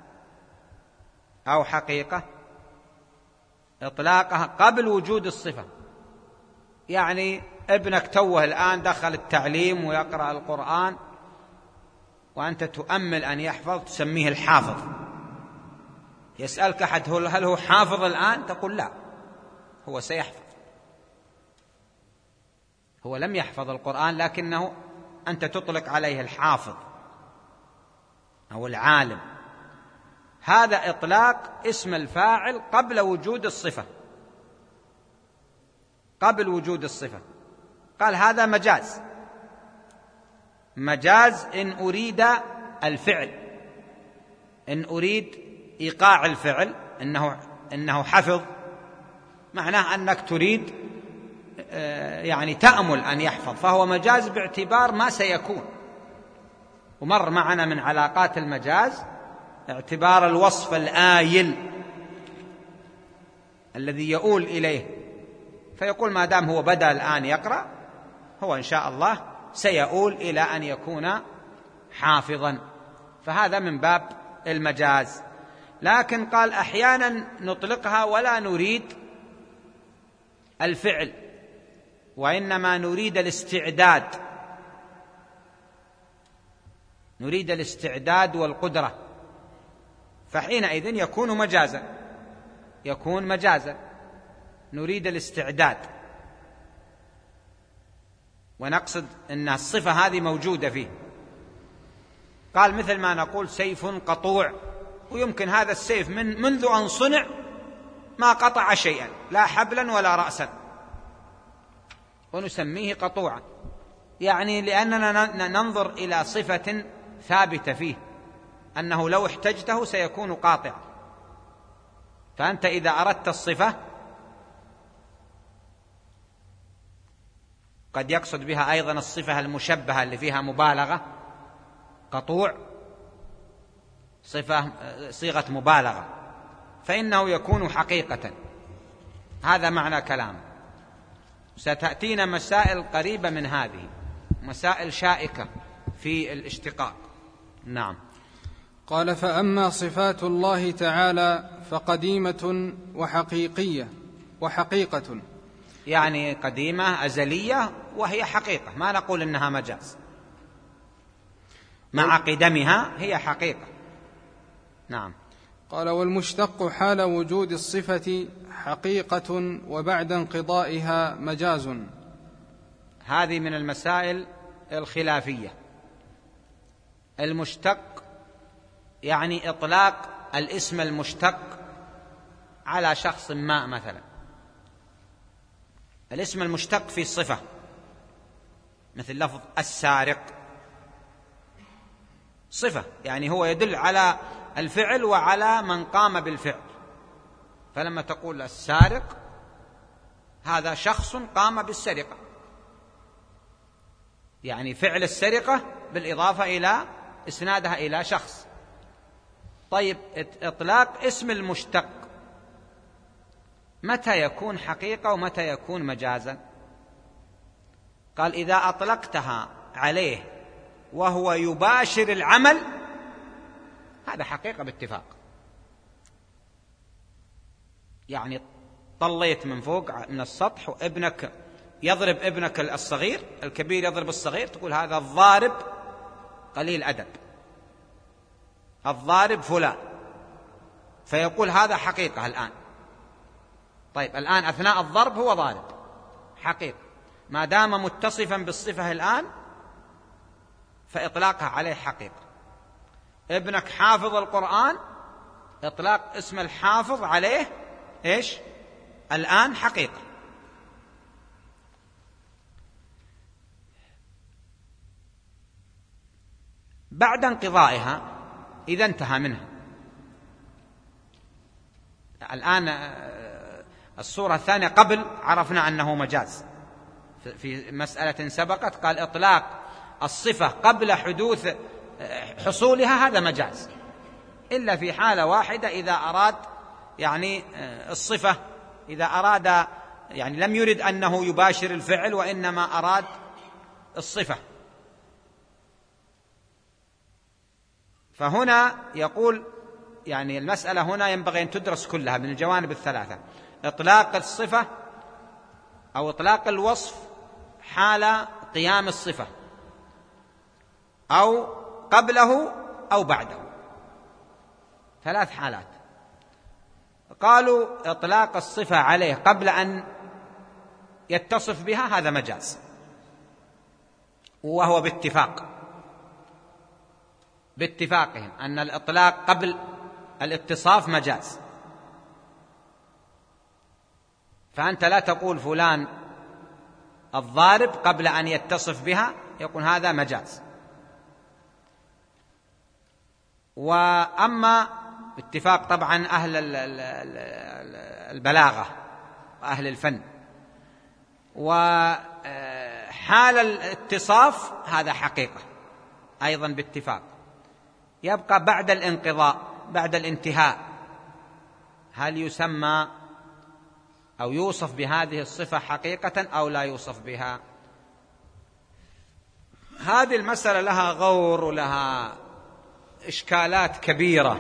أو حقيقة؟ إطلاقها قبل وجود الصفة، يعني ابنك توه الآن دخل التعليم ويقرأ القرآن، وأنت تؤمل أن يحفظ، تسميه الحافظ. يسألك أحد هل هو حافظ الآن؟ تقول لا، هو سيحفظ. هو لم يحفظ القرآن، لكنه أنت تطلق عليه الحافظ أو العالم. هذا إطلاق اسم الفاعل قبل وجود الصفة، قبل وجود الصفة. قال هذا مجاز، مجاز إن أريد الفعل، إن أريد إيقاع الفعل، إنه حفظ، معناه أنك تريد يعني تأمل أن يحفظ، فهو مجاز باعتبار ما سيكون. ومر معنا من علاقات المجاز اعتبار الوصف الآيل الذي يؤول إليه، فيقول ما دام هو بدأ الآن يقرأ، هو إن شاء الله سيؤول إلى أن يكون حافظا، فهذا من باب المجاز. لكن قال أحيانا نطلقها ولا نريد الفعل، وإنما نريد الاستعداد، نريد الاستعداد والقدرة، فحينئذ يكون مجازا، يكون مجازا، نريد الاستعداد، ونقصد أن الصفة هذه موجودة فيه. قال مثل ما نقول سيف قطوع، ويمكن هذا السيف منذ أن صنع ما قطع شيئا، لا حبلا ولا رأسا، ونسميه قطوعا، يعني لأننا ننظر إلى صفة ثابتة فيه، أنه لو احتجته سيكون قاطع. فأنت إذا أردت الصفة قد يقصد بها أيضا الصفة المشبهة اللي فيها مبالغة. قطوع صيغة مبالغة، فإنه يكون حقيقة. هذا معنى كلام. ستأتينا مسائل قريبة من هذه، مسائل شائكة في الاشتقاق. نعم. قال: فأما صفات الله تعالى فقديمة وحقيقة، يعني قديمة أزلية وهي حقيقة، ما نقول إنها مجاز، مع قدمها هي حقيقة. نعم. قال: والمشتق حال وجود الصفة حقيقة وبعد انقضائها مجاز. هذه من المسائل الخلافية. المشتق يعني إطلاق الاسم المشتق على شخص ما، مثلا الاسم المشتق في الصفة، مثل لفظ السارق، صفة يعني هو يدل على الفعل وعلى من قام بالفعل، فلما تقول السارق هذا شخص قام بالسرقة، يعني فعل السرقة بالإضافة إلى إسنادها إلى شخص. طيب، إطلاق اسم المشتق متى يكون حقيقة ومتى يكون مجازا؟ قال: إذا أطلقتها عليه وهو يباشر العمل هذا حقيقة باتفاق، يعني طليت من فوق من السطح وابنك يضرب ابنك الصغير، الكبير يضرب الصغير، تقول هذا الضارب قليل أدب، الضارب فلان، فيقول هذا حقيقة الآن. طيب، الآن أثناء الضرب هو ضارب، حقيقة، ما دام متصفا بالصفة الآن فإطلاقها عليه حقيقة. ابنك حافظ القرآن، إطلاق اسم الحافظ عليه إيش؟ الآن حقيقة. بعد انقضائها إذا انتهى منها. الآن الصورة الثانية قبل عرفنا أنه مجاز، في مسألة سبقت قال إطلاق الصفة قبل حدوث حصولها هذا مجاز، إلا في حالة واحدة إذا أراد يعني الصفة، إذا أراد يعني لم يرد أنه يباشر الفعل وإنما أراد الصفة، فهنا يقول يعني المسألة هنا ينبغي أن تدرس كلها من الجوانب الثلاثة: إطلاق الصفة أو إطلاق الوصف حال قيام الصفة، أو قبله أو بعده، ثلاث حالات. قالوا إطلاق الصفة عليه قبل أن يتصف بها هذا مجاز، وهو باتفاقهم أن الإطلاق قبل الاتصاف مجاز، فأنت لا تقول فلان الضارب قبل أن يتصف بها، يقول هذا مجاز. وأما باتفاق طبعا أهل البلاغة وأهل الفن، وحال الاتصاف هذا حقيقة أيضا باتفاق. يبقى بعد الانقضاء، بعد الانتهاء، هل يسمى أو يوصف بهذه الصفة حقيقة أو لا يوصف بها؟ هذه المسألة لها غور ولها إشكالات كبيرة،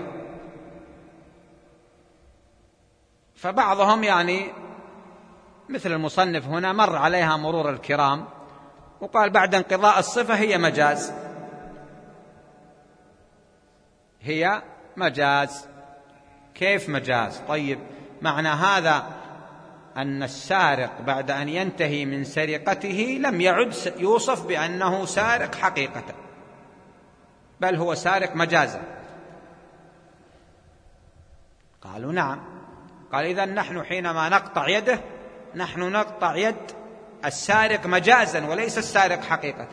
فبعضهم يعني مثل المصنف هنا مر عليها مرور الكرام وقال بعد انقضاء الصفة هي مجاز، هي مجاز. كيف مجاز؟ طيب، معنى هذا أن السارق بعد أن ينتهي من سرقته لم يعد يوصف بأنه سارق حقيقة، بل هو سارق مجازا. قالوا نعم. قال إذن نحن حينما نقطع يده نحن نقطع يد السارق مجازا وليس السارق حقيقة.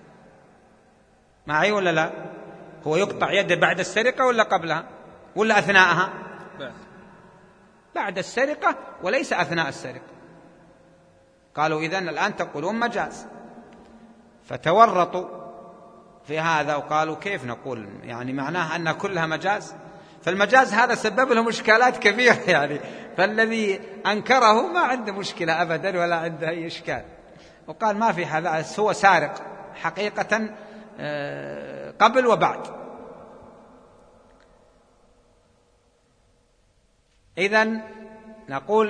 معي ولا لا؟ هو يقطع يده بعد السرقة ولا قبلها ولا أثناءها؟ بعد السرقة وليس أثناء السرقة. قالوا إذن الآن تقولون مجاز، فتورطوا في هذا وقالوا كيف نقول يعني معناه أن كلها مجاز؟ فالمجاز هذا سبب لهم إشكالات كبيرة يعني، فالذي أنكره ما عنده مشكلة أبدا ولا عنده أي إشكال، وقال ما في هذا، هو سارق حقيقة قبل وبعد. إذن نقول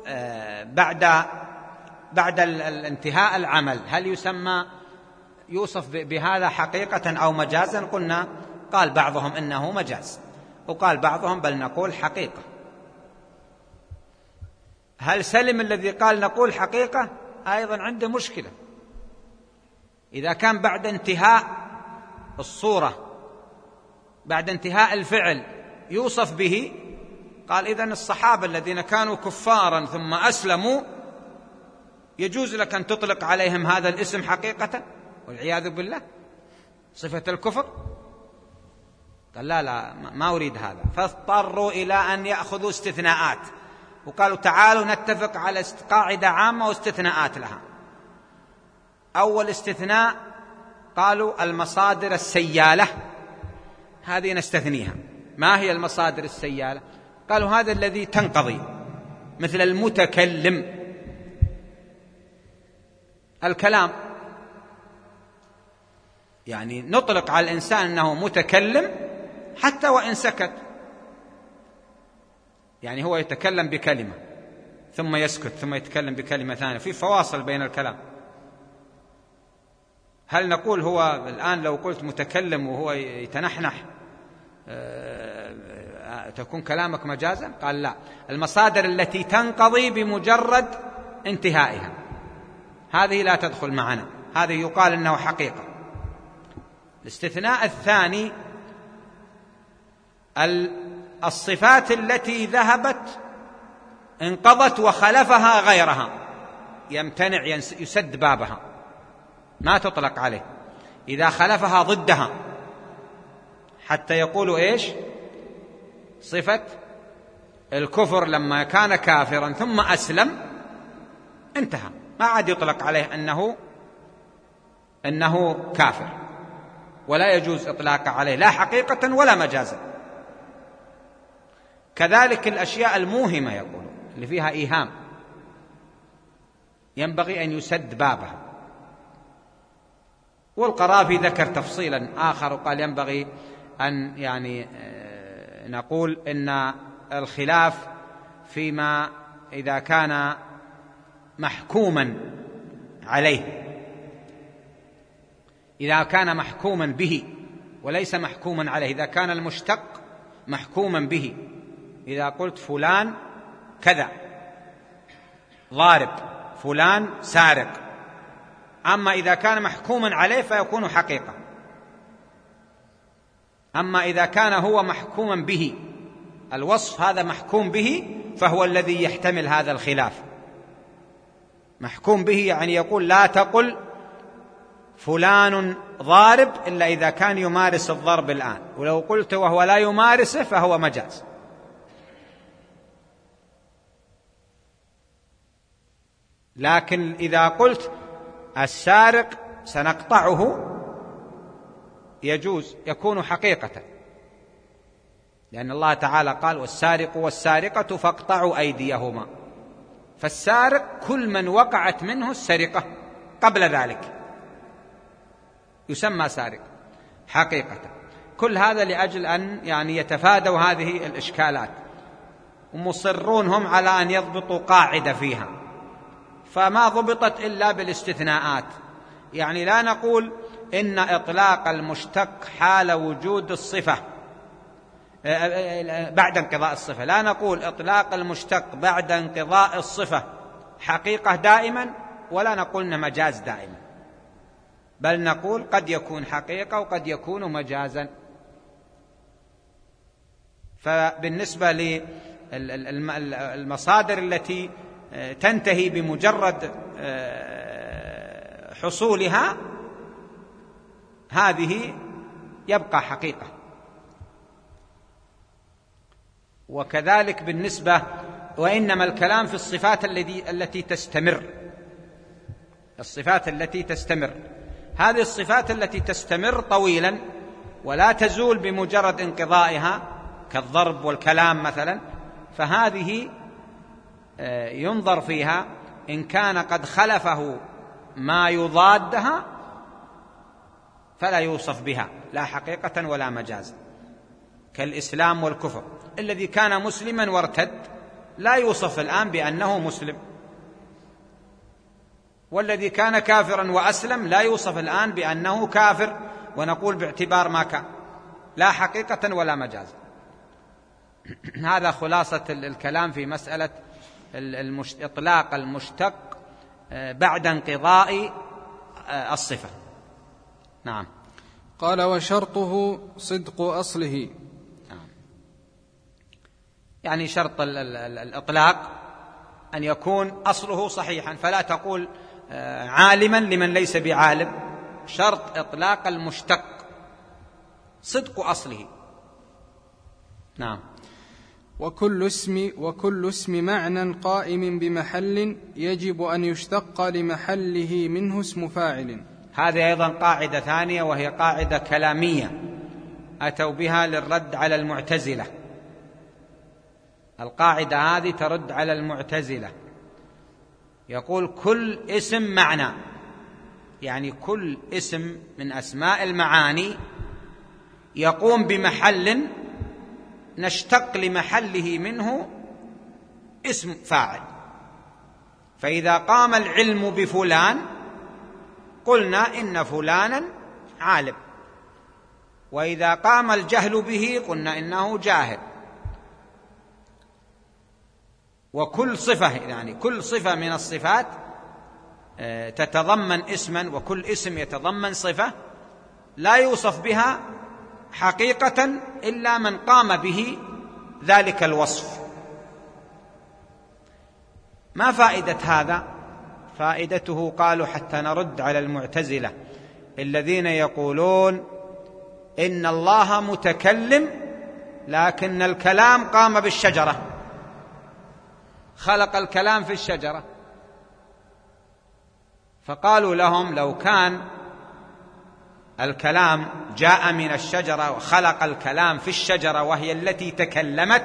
بعد الانتهاء العمل هل يسمى يوصف بهذا حقيقة أو مجازا؟ قلنا قال بعضهم إنه مجاز، وقال بعضهم بل نقول حقيقة. هل سلم الذي قال نقول حقيقة؟ أيضا عنده مشكلة. إذا كان بعد انتهاء الصورة، بعد انتهاء الفعل يوصف به، قال إذن الصحابة الذين كانوا كفارا ثم أسلموا يجوز لك أن تطلق عليهم هذا الاسم حقيقة والعياذ بالله، صفة الكفر. قال لا ما أريد هذا، فاضطروا إلى أن يأخذوا استثناءات، وقالوا تعالوا نتفق على قاعدة عامة واستثناءات لها. أول استثناء قالوا المصادر السيالة هذه نستثنيها. ما هي المصادر السيالة؟ قالوا هذا الذي تنقضي، مثل المتكلم، الكلام، يعني نطلق على الإنسان أنه متكلم حتى وإن سكت، يعني هو يتكلم بكلمة ثم يسكت ثم يتكلم بكلمة ثانية، في فواصل بين الكلام. هل نقول هو الآن لو قلت متكلم وهو يتنحنح تكون كلامك مجازا؟ قال لا، المصادر التي تنقضي بمجرد انتهائها هذه لا تدخل معنا، هذه يقال إنه حقيقة. الاستثناء الثاني الصفات التي ذهبت انقضت وخلفها غيرها، يمتنع يسد بابها، ما تطلق عليه إذا خلفها ضدها، حتى يقولوا إيش؟ صفة الكفر لما كان كافرا ثم أسلم انتهى، ما عاد يطلق عليه أنه كافر، ولا يجوز إطلاق عليه لا حقيقة ولا مجازا. كذلك الأشياء الموهمة يقولون اللي فيها إيهام ينبغي أن يسد بابها. والقرافي ذكر تفصيلا آخر وقال ينبغي أن يعني نقول إن الخلاف فيما إذا كان محكوما عليه، إذا كان محكوما به وليس محكوما عليه، إذا كان المشتق محكوما به، إذا قلت فلان كذا ضارب، فلان سارق، أما إذا كان محكوما عليه فيكون حقيقة. أما إذا كان هو محكوما به، الوصف هذا محكوم به، فهو الذي يحتمل هذا الخلاف. محكوم به يعني يقول لا تقل فلان ضارب إلا إذا كان يمارس الضرب الآن، ولو قلت وهو لا يمارسه فهو مجاز. لكن إذا قلت السارق سنقطعه يجوز، يكون حقيقة، لأن الله تعالى قال والسارق والسارقة فاقطعوا أيديهما، فالسارق كل من وقعت منه السرقة قبل ذلك يسمى سارق حقيقة. كل هذا لأجل أن يعني يتفادوا هذه الإشكالات، ومصرون هم على أن يضبطوا قاعدة فيها، فما ضبطت إلا بالاستثناءات. يعني لا نقول إن إطلاق المشتق حال وجود الصفة بعد انقضاء الصفة، لا نقول إطلاق المشتق بعد انقضاء الصفة حقيقة دائما، ولا نقول إنه مجاز دائما، بل نقول قد يكون حقيقة وقد يكون مجازا. فبالنسبة للمصادر التي تنتهي بمجرد حصولها هذه يبقى حقيقة. وكذلك بالنسبة، وإنما الكلام في الصفات التي تستمر، الصفات التي تستمر، هذه الصفات التي تستمر طويلا ولا تزول بمجرد انقضائها كالضرب والكلام مثلا، فهذه ينظر فيها إن كان قد خلفه ما يضادها فلا يوصف بها لا حقيقة ولا مجازا، كالإسلام والكفر. الذي كان مسلما وارتد لا يوصف الآن بأنه مسلم، والذي كان كافرا وأسلم لا يوصف الآن بأنه كافر، ونقول باعتبار ما كان لا حقيقة ولا مجازا. هذا خلاصة الكلام في مسألة إطلاق المشتق بعد انقضاء الصفة. نعم. قال: وشرطه صدق أصله. يعني شرط الإطلاق أن يكون أصله صحيحا، فلا تقول عالما لمن ليس بعالم. شرط إطلاق المشتق صدق أصله. نعم. وكل اسم معنى قائم بمحل يجب أن يشتق لمحله منه اسم فاعل. هذه أيضا قاعدة ثانية، وهي قاعدة كلامية أتوا بها للرد على المعتزلة. القاعدة هذه ترد على المعتزلة. يقول كل اسم معنى، يعني كل اسم من أسماء المعاني يقوم بمحل نشتق لمحله منه اسم فاعل. فإذا قام العلم بفلان قلنا إن فلانا عالم، وإذا قام الجهل به قلنا إنه جاهل. وكل صفة، يعني كل صفة من الصفات تتضمن اسما، وكل اسم يتضمن صفة لا يوصف بها حقيقة إلا من قام به ذلك الوصف. ما فائدة هذا؟ فائدته قالوا حتى نرد على المعتزلة الذين يقولون إن الله متكلم لكن الكلام قام بالشجرة، خلق الكلام في الشجرة. فقالوا لهم لو كان الكلام جاء من الشجرة وخلق الكلام في الشجرة وهي التي تكلمت،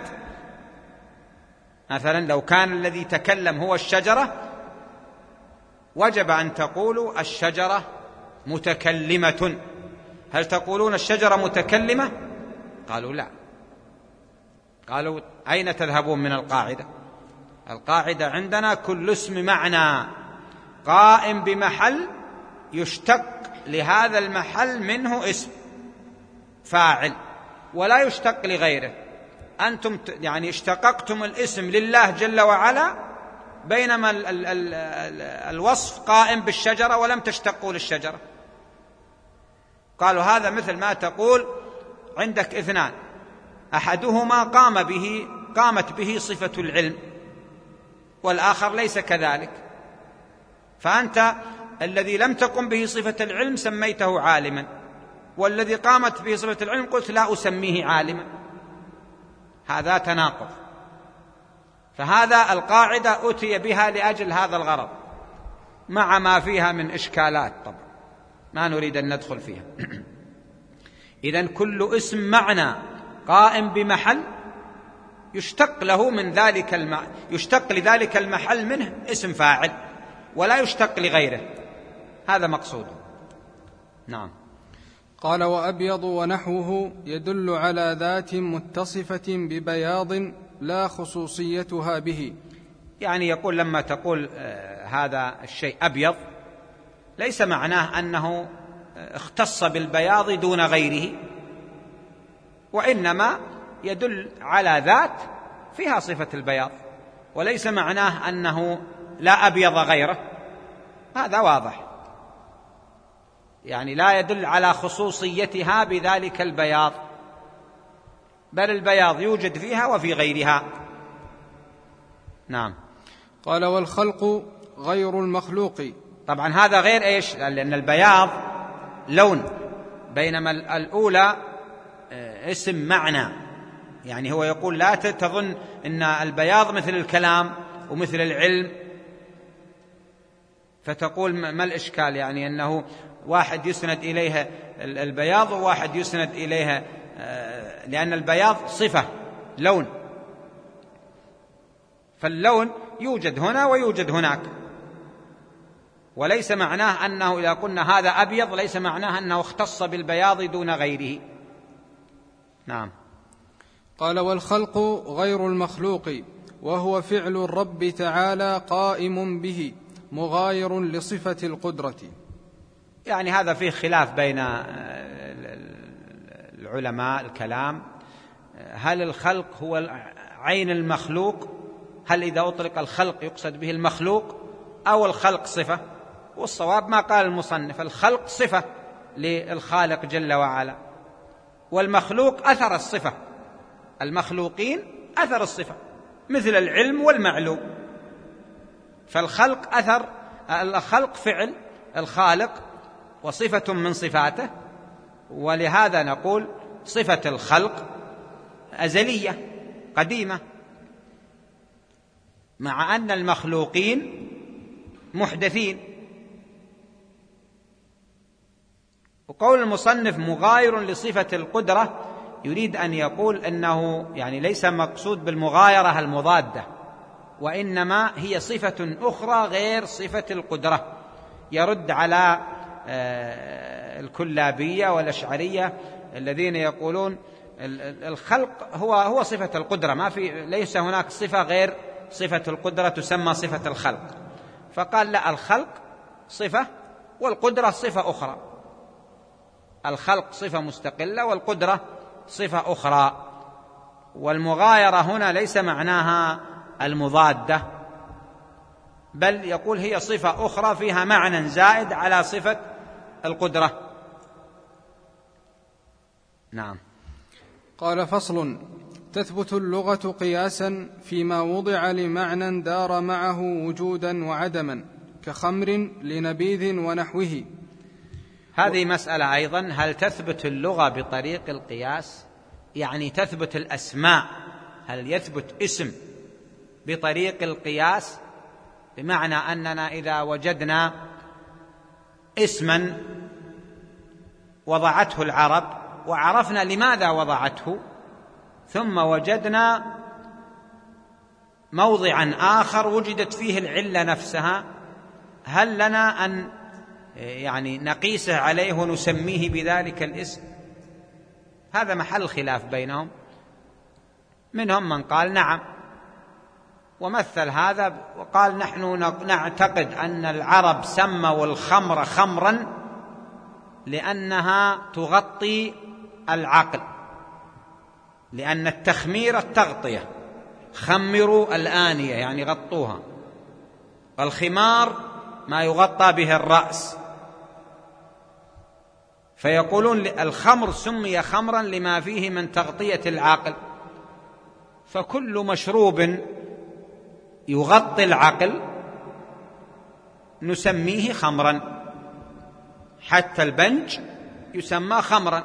مثلا لو كان الذي تكلم هو الشجرة، وجب أن تقولوا الشجرة متكلمة. هل تقولون الشجرة متكلمة؟ قالوا لا. قالوا أين تذهبون من القاعدة؟ القاعدة عندنا كل اسم معنى قائم بمحل يشتق لهذا المحل منه اسم فاعل ولا يشتق لغيره. أنتم يعني اشتققتم الاسم لله جل وعلا، بينما الوصف قائم بالشجرة ولم تشتقوا للشجرة. قالوا هذا مثل ما تقول عندك اثنان، أحدهما قامت به صفة العلم والآخر ليس كذلك، فأنت الذي لم تقم به صفة العلم سميته عالما، والذي قامت به صفة العلم قلت لا أسميه عالما. هذا تناقض. فهذا القاعدة أتي بها لأجل هذا الغرض، مع ما فيها من إشكالات طبعا ما نريد أن ندخل فيها. إذن كل اسم معنى قائم بمحل يشتق له من ذلك يشتق لذلك المحل منه اسم فاعل ولا يشتق لغيره. هذا مقصود. نعم. قال: وأبيض ونحوه يدل على ذات متصفة ببياض لا خصوصيتها به. يعني يقول لما تقول هذا الشيء أبيض ليس معناه أنه اختص بالبياض دون غيره، وإنما يدل على ذات فيها صفة البياض، وليس معناه أنه لا أبيض غيره. هذا واضح، يعني لا يدل على خصوصيتها بذلك البياض، بل البياض يوجد فيها وفي غيرها. نعم. قال: والخلق غير المخلوق. طبعا هذا غير إيش؟ لأن البياض لون، بينما الأولى اسم معنى. يعني هو يقول لا تظن أن البياض مثل الكلام ومثل العلم، فتقول ما الإشكال؟ يعني أنه واحد يسند إليها البياض وواحد يسند إليها، لأن البياض صفة لون، فاللون يوجد هنا ويوجد هناك، وليس معناه أنه إذا قلنا هذا أبيض ليس معناه أنه اختص بالبياض دون غيره. نعم. قال: والخلق غير المخلوق، وهو فعل الرب تعالى قائم به مغاير لصفة القدرة. يعني هذا فيه خلاف بين العلماء الكلام، هل الخلق هو عين المخلوق؟ هل إذا أطلق الخلق يقصد به المخلوق أو الخلق صفة؟ والصواب ما قال المصنف، الخلق صفة للخالق جل وعلا، والمخلوق أثر الصفة، المخلوقين أثر الصفة مثل العلم والمعلوم. فالخلق أثر، الخلق فعل الخالق وصفة من صفاته، ولهذا نقول صفة الخلق أزلية قديمة، مع أن المخلوقين محدثين. وقول المصنف مغاير لصفة القدرة يريد أن يقول أنه يعني ليس مقصود بالمغايرة المضادة، وإنما هي صفة أخرى غير صفة القدرة. يرد على الكلابية والأشعرية الذين يقولون الخلق هو صفة القدرة، ما في، ليس هناك صفة غير صفة القدرة تسمى صفة الخلق. فقال لا، الخلق صفة والقدرة صفة أخرى، الخلق صفة مستقلة والقدرة صفة أخرى. والمغايرة هنا ليس معناها المضادة، بل يقول هي صفة أخرى فيها معنى زائد على صفة القدرة. نعم. قال: فصل: تثبت اللغة قياسا فيما وضع لمعنى دار معه وجودا وعدما، كخمر لنبيذ ونحوه. هذه مسألة أيضا، هل تثبت اللغة بطريق القياس؟ يعني تثبت الأسماء، هل يثبت اسم بطريق القياس؟ بمعنى أننا إذا وجدنا اسما وضعته العرب وعرفنا لماذا وضعته، ثم وجدنا موضعا آخر وجدت فيه العلة نفسها، هل لنا أن يعني نقيسه عليه ونسميه بذلك الاسم؟ هذا محل خلاف بينهم. منهم من قال نعم، ومثل هذا وقال نحن نعتقد أن العرب سموا الخمر خمرا لأنها تغطي العقل، لأن التخمير التغطية، خمروا الآنية يعني غطوها، والخمار ما يغطى به الرأس، فيقولون الخمر سمي خمرا لما فيه من تغطية العقل. فكل مشروب يغطي العقل نسميه خمرا، حتى البنج يسمى خمرا.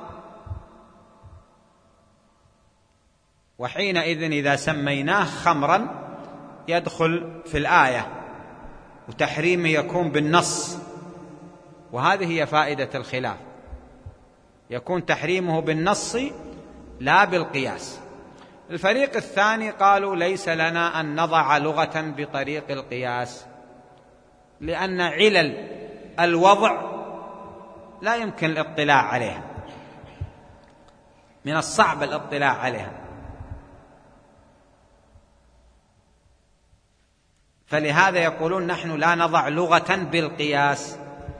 وحينئذ إذا سميناه خمرا يدخل في الآية، وتحريمه يكون بالنص، وهذه هي فائدة الخلاف، يكون تحريمه بالنص لا بالقياس. الفريق الثاني قالوا ليس لنا أن نضع لغة بطريق القياس، لأن علل الوضع لا يمكن الاطلاع عليها، من الصعب الاطلاع عليها، فلهذا يقولون نحن لا نضع لغة بالقياس،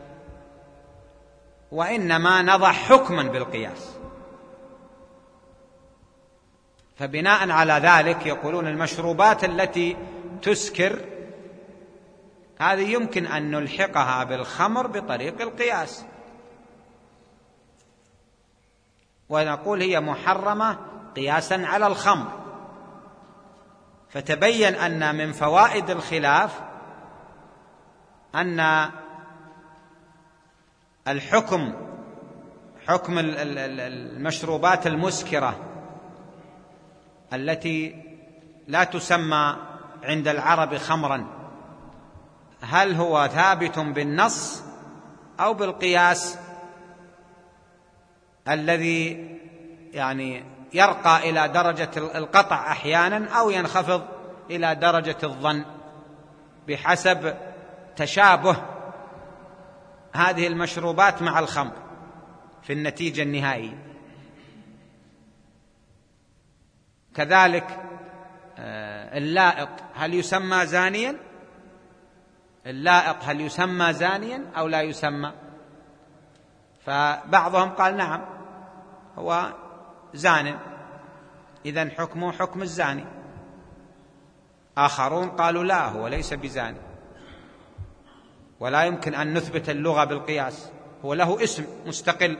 وإنما نضع حكما بالقياس. فبناء على ذلك يقولون المشروبات التي تسكر هذه يمكن أن نلحقها بالخمر بطريق القياس، ونقول هي محرمة قياسا على الخمر. فتبين أن من فوائد الخلاف أن الحكم، حكم المشروبات المسكرة التي لا تسمى عند العرب خمرا، هل هو ثابت بالنص أو بالقياس الذي يعني يرقى إلى درجة القطع أحيانا أو ينخفض إلى درجة الظن بحسب تشابه هذه المشروبات مع الخمر في النتيجة النهائية. كذلك اللائط هل يسمى زانيا؟ اللائط هل يسمى زانيا أو لا يسمى؟ فبعضهم قال نعم هو زان، إذن حكمه حكم الزاني. آخرون قالوا لا، هو ليس بزاني، ولا يمكن أن نثبت اللغة بالقياس، هو له اسم مستقل.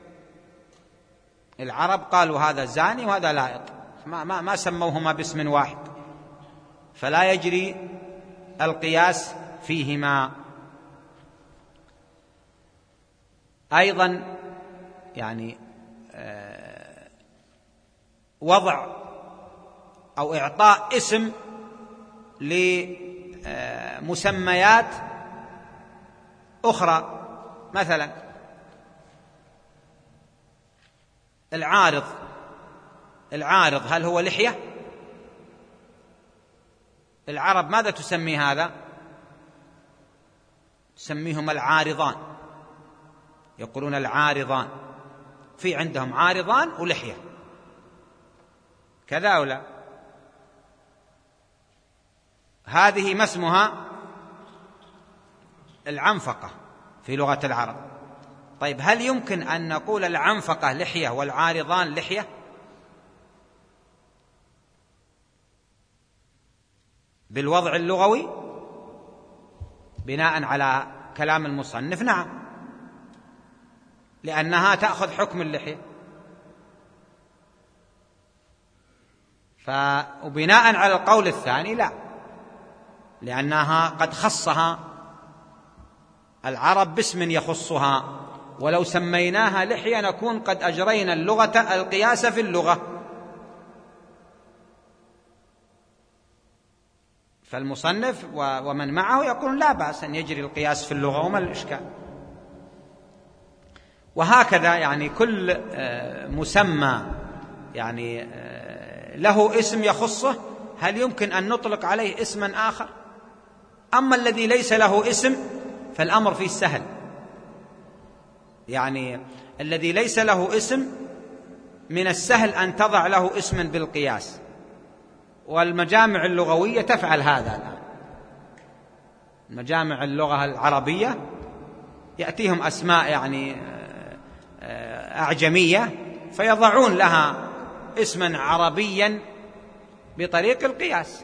العرب قالوا هذا زاني وهذا لائط، ما سموهما باسم واحد، فلا يجري القياس فيهما. أيضا يعني وضع أو إعطاء اسم لمسميات أخرى، مثلا العارض هل هو لحية؟ العرب ماذا تسمي هذا؟ تسميهما العارضان، يقولون العارضان، في عندهم عارضان ولحية، كذا أو لا؟ هذه ما اسمها؟ العنفقة في لغة العرب. طيب هل يمكن أن نقول العنفقة لحية والعارضان لحية؟ بالوضع اللغوي بناء على كلام المصنف نعم، لأنها تأخذ حكم اللحية. وبناء على القول الثاني لا، لأنها قد خصها العرب باسم يخصها، ولو سميناها لحية نكون قد أجرينا اللغة القياس في اللغة. فالمصنف ومن معه يقول لا بأس أن يجري القياس في اللغة، وما الإشكال؟ وهكذا يعني كل مسمى يعني له اسم يخصه، هل يمكن أن نطلق عليه اسما آخر؟ أما الذي ليس له اسم فالأمر فيه سهل، يعني الذي ليس له اسم من السهل أن تضع له اسما بالقياس، والمجامع اللغوية تفعل هذا الآن. مجامع اللغة العربية يأتيهم أسماء يعني أعجمية فيضعون لها اسما عربيا بطريق القياس.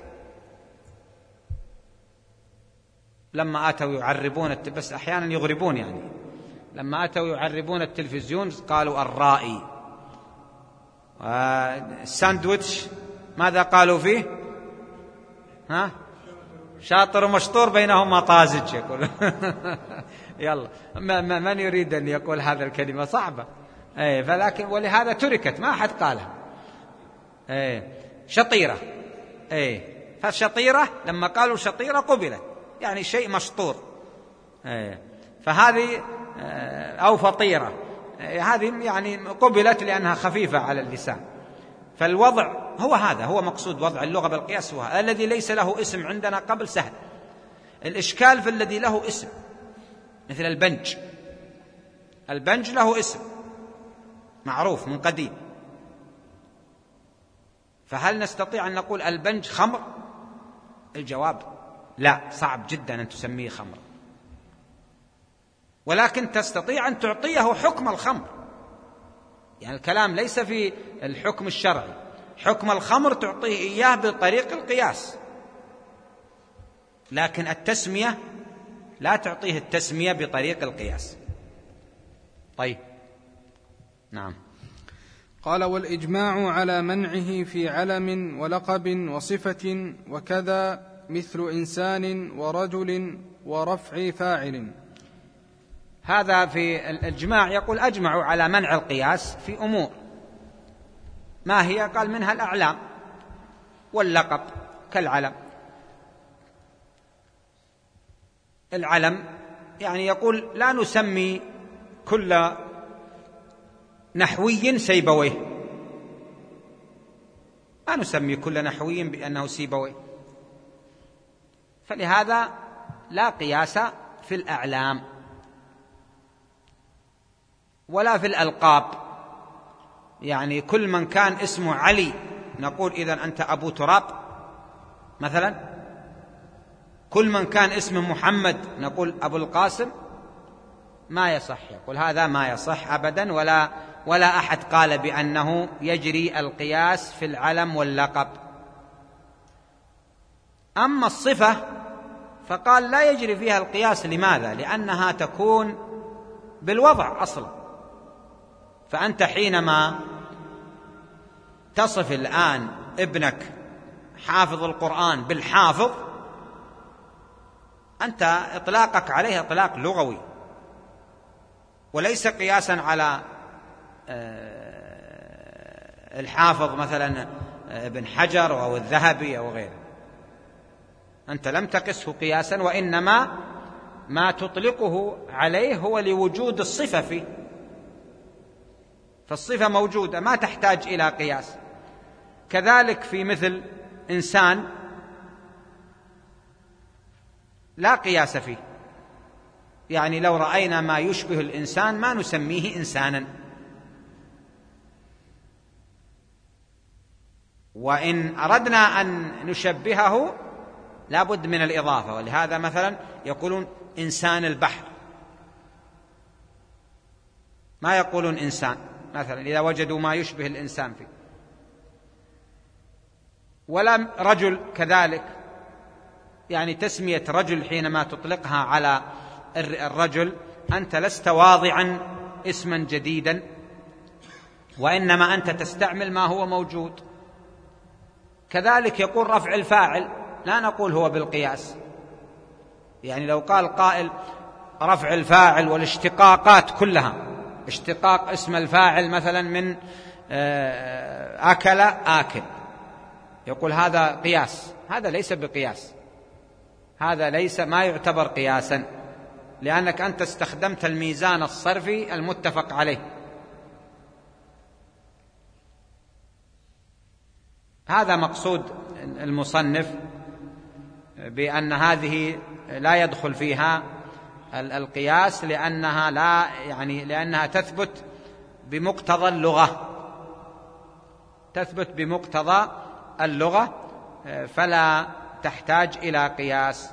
لما أتوا يعربون بس أحيانا يغربون، يعني لما أتوا يعربون التلفزيون قالوا الرائي، الساندويتش ماذا قالوا فيه؟ شاطر ومشطور بينهما طازج، يقول يلا من يريد أن يقول هذا الكلمة صعبة، فلكن ولهذا تركت ما أحد قالها. شطيرة، فالشطيرة لما قالوا شطيرة قبلت، يعني شيء مشطور، فهذه أو فطيرة هذه يعني قبلت لأنها خفيفة على اللسان. فالوضع هو هذا، هو مقصود وضع اللغة بالقياس، هو الذي ليس له اسم عندنا قبل سهل. الإشكال في الذي له اسم، مثل البنج له اسم معروف من قديم، فهل نستطيع أن نقول البنج خمر؟ الجواب لا، صعب جدا أن تسميه خمر، ولكن تستطيع أن تعطيه حكم الخمر. يعني الكلام ليس في الحكم الشرعي، حكم الخمر تعطيه إياه بطريق القياس، لكن التسمية لا تعطيه التسمية بطريق القياس. طيب نعم. قال: والإجماع على منعه في علم ولقب وصفة وكذا، مثل إنسان ورجل ورفع فاعل. هذا في الإجماع، يقول أجمعوا على منع القياس في أمور، ما هي؟ قال منها الأعلام واللقب كالعلم. العلم يعني يقول لا نسمي كل نحوي سيبويه، ما نسمي كل نحوي بأنه سيبويه، فلهذا لا قياس في الأعلام ولا في الألقاب. يعني كل من كان اسمه علي نقول إذن أنت أبو تراب مثلا، كل من كان اسمه محمد نقول أبو القاسم، ما يصح، يقول هذا ما يصح أبدا، ولا ولا أحد قال بأنه يجري القياس في العلم واللقب. أما الصفة فقال لا يجري فيها القياس. لماذا؟ لأنها تكون بالوضع أصلا. فأنت حينما تصف الآن ابنك حافظ القرآن بالحافظ، أنت إطلاقك عليه إطلاق لغوي وليس قياسا على الحافظ مثلا ابن حجر أو الذهبي أو غيره. أنت لم تقسه قياسا، وإنما ما تطلقه عليه هو لوجود الصفة فيه، فالصفة موجودة ما تحتاج إلى قياس. كذلك في مثل إنسان لا قياس فيه، يعني لو رأينا ما يشبه الإنسان ما نسميه إنسانا، وإن أردنا أن نشبهه لا بد من الإضافة. ولهذا مثلا يقولون إنسان البحر، ما يقولون إنسان مثلا إذا وجدوا ما يشبه الإنسان فيه. ولا رجل كذلك، يعني تسمية رجل حينما تطلقها على الرجل أنت لست واضعا اسما جديدا، وإنما أنت تستعمل ما هو موجود. كذلك يقول رفع الفاعل، لا نقول هو بالقياس. يعني لو قال قائل رفع الفاعل والاشتقاقات كلها، اشتقاق اسم الفاعل مثلا من أكل آكل، يقول هذا قياس. هذا ليس بقياس، هذا ليس ما يعتبر قياسا، لأنك أنت استخدمت الميزان الصرفي المتفق عليه. هذا مقصود المصنف بأن هذه لا يدخل فيها القياس، لأنها تثبت بمقتضى اللغة، تثبت بمقتضى اللغة، فلا تحتاج إلى قياس.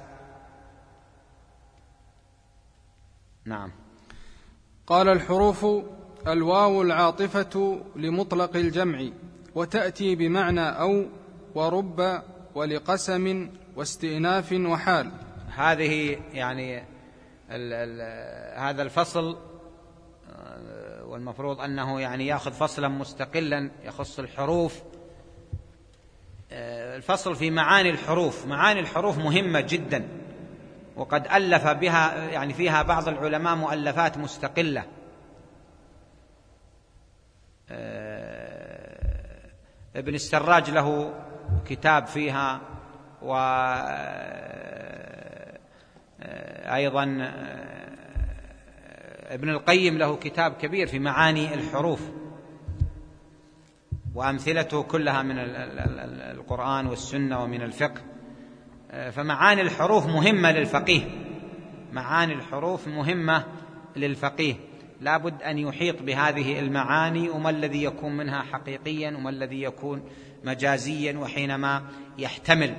نعم. قال: الحروف الواو العاطفة لمطلق الجمع، وتأتي بمعنى أو ورب ولقسم واستئناف وحال. هذه يعني هذا الفصل، والمفروض أنه يعني يأخذ فصلا مستقلا يخص الحروف. الفصل في معاني الحروف. معاني الحروف مهمة جدا، وقد ألف بها يعني فيها بعض العلماء مؤلفات مستقلة. ابن السراج له كتاب فيها، وأيضا ابن القيم له كتاب كبير في معاني الحروف، وأمثلته كلها من القرآن والسنة ومن الفقه. فمعاني الحروف مهمة للفقيه، معاني الحروف مهمة للفقيه، لا بد أن يحيط بهذه المعاني، وما الذي يكون منها حقيقيا وما الذي يكون مجازيا. وحينما يحتمل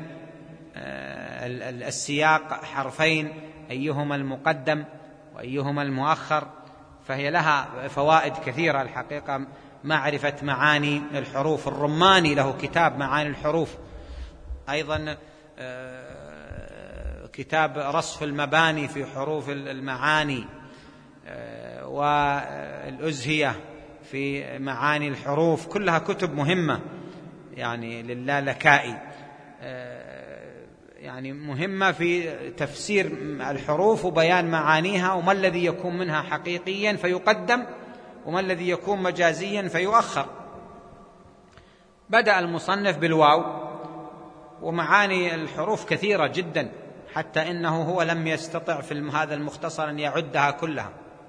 السياق حرفين أيهما المقدم وأيهما المؤخر، فهي لها فوائد كثيرة الحقيقة معرفة معاني الحروف. الرماني له كتاب معاني الحروف، أيضا كتاب رصف المباني في حروف المعاني، والأزهية في معاني الحروف، كلها كتب مهمة يعني للالكائي، يعني مهمة في تفسير الحروف وبيان معانيها، وما الذي يكون منها حقيقيا فيقدم وما الذي يكون مجازيا فيؤخر. بدأ المصنف بالواو، ومعاني الحروف كثيرة جدا، حتى إنه هو لم يستطع في هذا المختصر أن يعدها كلها،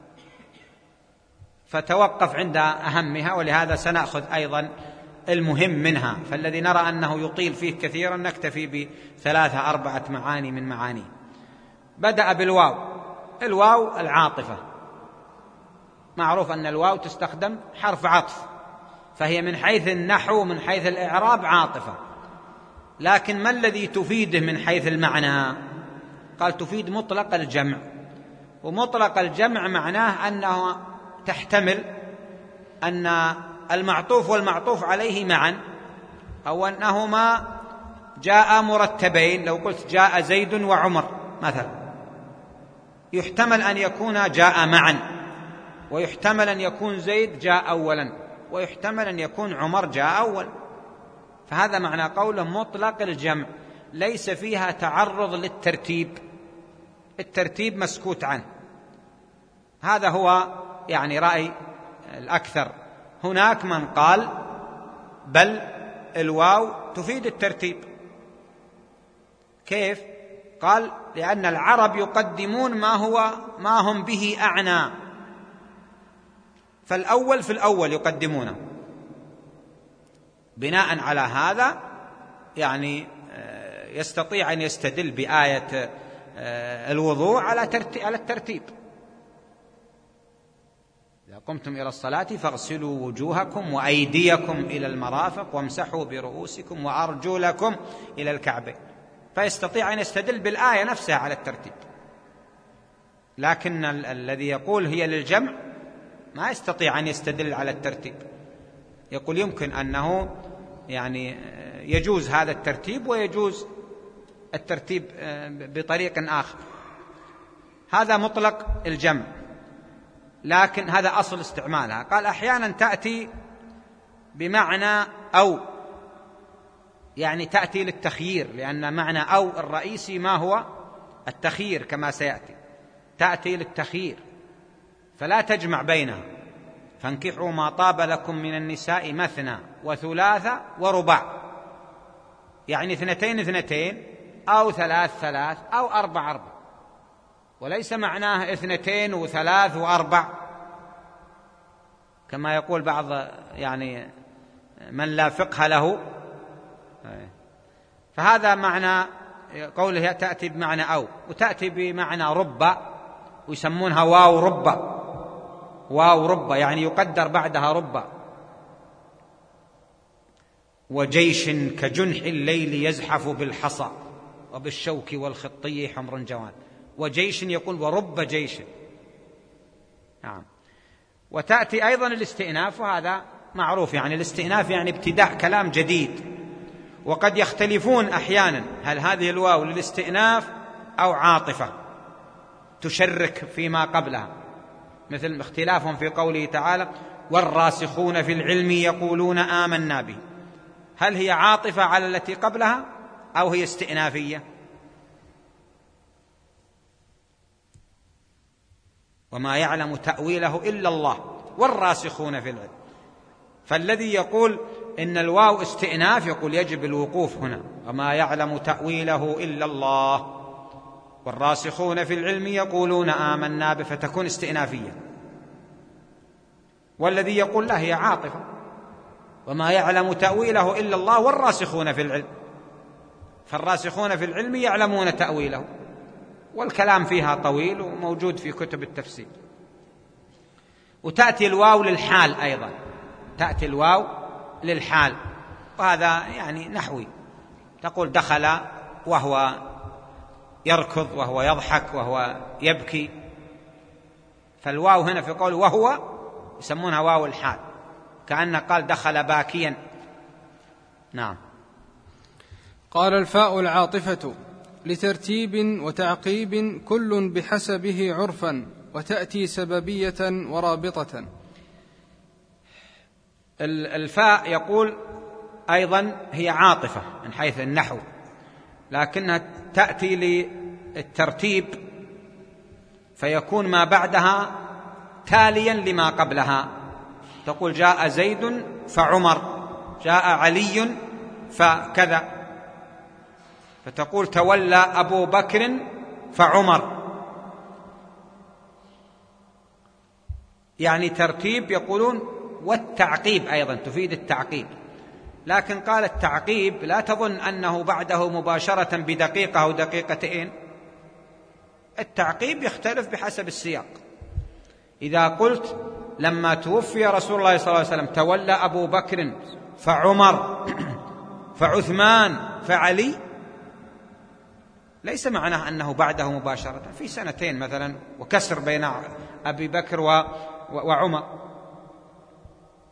فتوقف عند أهمها، ولهذا سنأخذ أيضا المهم منها. فالذي نرى أنه يطيل فيه كثيرا نكتفي بثلاثة أربعة معاني من معانيه. بدأ بالواو. الواو العاطفة، معروف أن الواو تستخدم حرف عطف، فهي من حيث النحو من حيث الإعراب عاطفة، لكن ما الذي تفيده من حيث المعنى؟ قال تفيد مطلق الجمع، ومطلق الجمع معناه أنه تحتمل أن المعطوف والمعطوف عليه معا، أو أنهما جاء مرتبين. لو قلت جاء زيد وعمر مثلا، يحتمل أن يكون جاء معا، ويحتمل أن يكون زيد جاء أولا، ويحتمل أن يكون عمر جاء أول. فهذا معنى قوله مطلق الجمع، ليس فيها تعرض للترتيب، الترتيب مسكوت عنه. هذا هو يعني رأي الأكثر. هناك من قال بل الواو تفيد الترتيب. كيف؟ قال لأن العرب يقدمون ما هم به أعنى، فالأول في الأول يقدمونه. بناء على هذا يعني يستطيع أن يستدل بآية الوضوء على الترتيب. إذا قمتم إلى الصلاة فاغسلوا وجوهكم وأيديكم إلى المرافق وامسحوا برؤوسكم وأرجلكم إلى الكعبين، فيستطيع أن يستدل بالآية نفسها على الترتيب. لكن الذي يقول هي للجمع ما يستطيع أن يستدل على الترتيب، يقول يمكن أنه يعني يجوز هذا الترتيب ويجوز الترتيب بطريق آخر. هذا مطلق الجمع، لكن هذا أصل استعمالها. قال أحيانا تأتي بمعنى أو، يعني تأتي للتخيير، لأن معنى أو الرئيسي ما هو التخيير كما سيأتي، تأتي للتخيير فلا تجمع بينها. فانكحوا ما طاب لكم من النساء مثنى وثلاث ورباع، يعني 2 2 أو 3 3 أو 4 4، وليس معناه 2 و3 و4 كما يقول بعض يعني من لا فقه له. فهذا معنى قوله تأتي بمعنى أو، وتأتي بمعنى رب، ويسمونها واو رب، واو رب يعني يقدر بعدها رب. وجيش كجنح الليل يزحف بالحصى وبالشوك والخطي حمر جوان. وجيش يقول ورب جيش. نعم. وتأتي أيضا الاستئناف، وهذا معروف، يعني الاستئناف يعني ابتداء كلام جديد. وقد يختلفون أحيانا هل هذه الواو للاستئناف أو عاطفة تشرك فيما قبلها، مثل اختلافهم في قوله تعالى والراسخون في العلم يقولون آمنا به، هل هي عاطفة على التي قبلها أو هي استئنافية؟ وما يعلم تأويله إلا الله والراسخون في العلم. فالذي يقول إن الواو استئناف يقول يجب الوقوف هنا، وما يعلم تأويله إلا الله والراسخون في العلم يقولون آمنا به، فتكون استئنافية. والذي يقول لا هي عاطفة، وما يعلم تأويله إلا الله والراسخون في العلم، فالراسخون في العلم يعلمون تأويله، والكلام فيها طويل وموجود في كتب التفسير. وتأتي الواو للحال أيضا، تأتي الواو للحال، وهذا يعني نحوي، تقول دخل وهو يركض وهو يضحك وهو يبكي، فالواو هنا في قول وهو يسمونها واو الحال، كأنه قال دخل باكيا. نعم. قال الفاء العاطفة لترتيب وتعقيب كل بحسبه عرفا، وتأتي سببية ورابطة. الفاء يقول أيضا هي عاطفة من حيث النحو، لكنها تأتي للترتيب، فيكون ما بعدها تاليا لما قبلها. تقول جاء زيد فعمر، جاء علي فكذا، فتقول تولى أبو بكر فعمر، يعني ترتيب. يقولون والتعقيب أيضا تفيد التعقيب، لكن قال التعقيب لا تظن أنه بعده مباشرة بدقيقة أو دقيقتين، التعقيب يختلف بحسب السياق. إذا قلت لما توفي رسول الله صلى الله عليه وسلم تولى أبو بكر فعمر فعثمان فعلي، ليس معناه أنه بعده مباشرة، في 2 مثلا وكسر بين أبي بكر وعمر.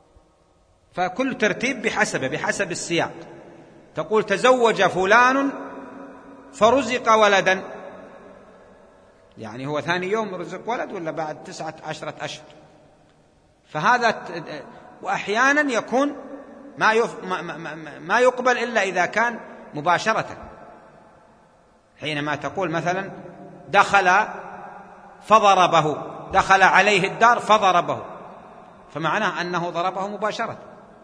فكل ترتيب بحسب السياق. تقول تزوج فلان فرزق ولدا، يعني هو ثاني يوم رزق ولد ولا بعد 19 أشهر؟ فهذا. وأحيانا يكون ما يقبل إلا إذا كان مباشرة، حينما تقول مثلا دخل فضربه، دخل عليه الدار فضربه، فمعناه أنه ضربه مباشرة.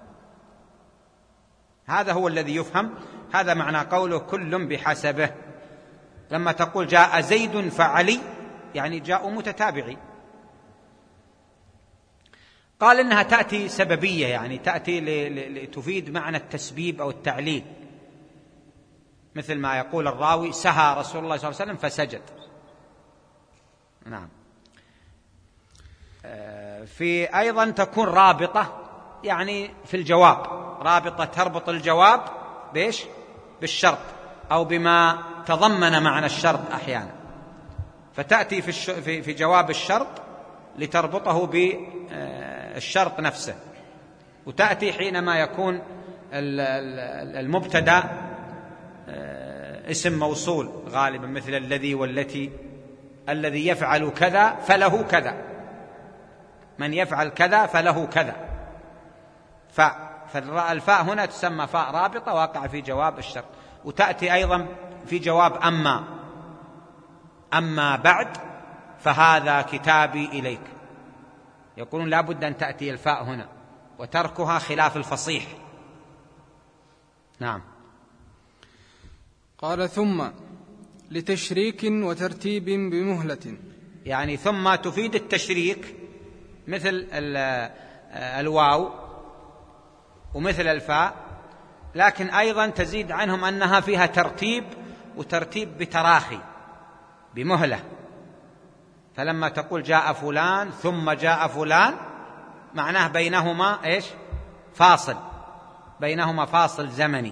هذا هو الذي يفهم، هذا معنى قوله كل بحسبه. لما تقول جاء زيد فعلي، يعني جاءوا متتابعي. قال إنها تأتي سببية، يعني تأتي لتفيد معنى التسبيب أو التعليل، مثل ما يقول الراوي سهى رسول الله صلى الله عليه وسلم فسجد. نعم. في أيضا تكون رابطة، يعني في الجواب رابطة تربط الجواب بإيش؟ بالشرط أو بما تضمن معنى الشرط أحيانا، فتأتي في جواب الشرط لتربطه بالشرط نفسه، وتأتي حينما يكون المبتدأ اسم موصول غالبا، مثل الذي والتي، الذي يفعل كذا فله كذا، من يفعل كذا فله كذا. فالفاء هنا تسمى فاء رابطة واقع في جواب الشرط. وتأتي أيضا في جواب أما بعد فهذا كتابي إليك، يقولون لا بد أن تأتي الفاء هنا، وتركها خلاف الفصيح. نعم. قال ثم لتشريك وترتيب بمهلة، يعني ثم تفيد التشريك مثل الواو ومثل الفاء، لكن أيضا تزيد عنهم أنها فيها ترتيب، وترتيب بتراخي بمهلة. فلما تقول جاء فلان ثم جاء فلان، معناه بينهما إيش؟ فاصل، بينهما فاصل زمني.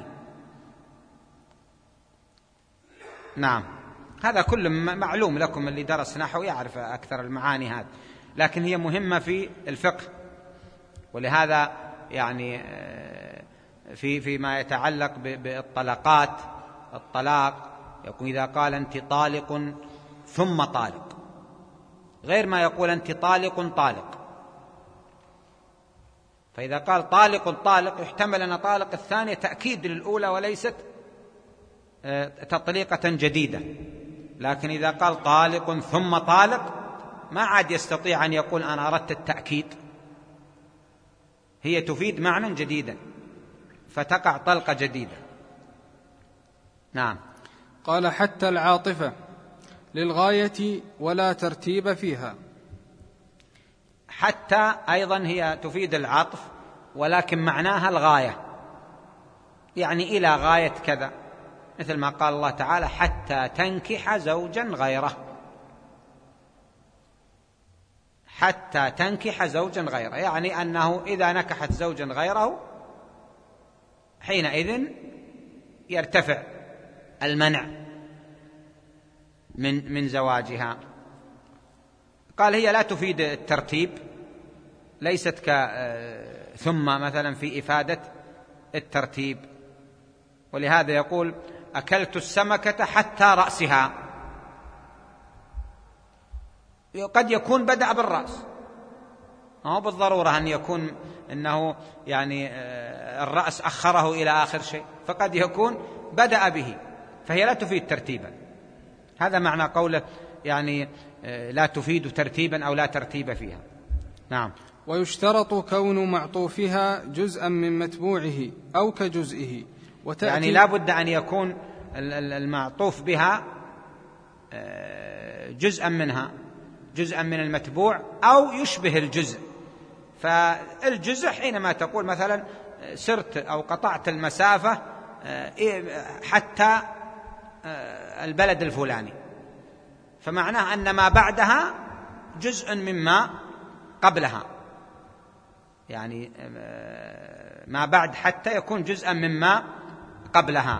نعم. هذا كله معلوم لكم، اللي درس نحو يعرف أكثر المعاني هذه، لكن هي مهمة في الفقه. ولهذا يعني فيما يتعلق بالطلقات، الطلاق يقول إذا قال أنت طالق ثم طالق، غير ما يقول أنت طالق طالق. فإذا قال طالق طالق يحتمل أن طالق الثانية تأكيد للأولى وليست تطليقة جديدة، لكن إذا قال طالق ثم طالق ما عاد يستطيع أن يقول أنا أردت التأكيد، هي تفيد معنى جديدا فتقع طلقة جديدة. نعم. قال حتى العاطفة للغاية ولا ترتيب فيها. حتى أيضا هي تفيد العطف، ولكن معناها الغاية، يعني إلى غاية كذا، مثل ما قال الله تعالى حتى تنكح زوجا غيره، حتى تنكح زوجا غيره، يعني أنه إذا نكحت زوجا غيره حينئذ يرتفع المنع من زواجها. قال هي لا تفيد الترتيب، ليست ثم مثلا في إفادة الترتيب. ولهذا يقول أكلت السمكة حتى رأسها، قد يكون بدأ بالرأس، ما هو بالضرورة أن يكون أنه يعني الرأس أخره إلى آخر شيء، فقد يكون بدأ به، فهي لا تفيد ترتيبا. هذا معنى قوله يعني لا تفيد ترتيبا أو لا ترتيب فيها. نعم. ويشترط كون معطوفها جزءا من متبوعه أو كجزئه، يعني لا بد أن يكون المعطوف بها جزءا منها، جزءا من المتبوع أو يشبه الجزء. فالجزء حينما تقول مثلا سرت أو قطعت المسافة حتى البلد الفلاني، فمعناه أن ما بعدها جزء مما قبلها، يعني ما بعد حتى يكون جزءا مما قبلها.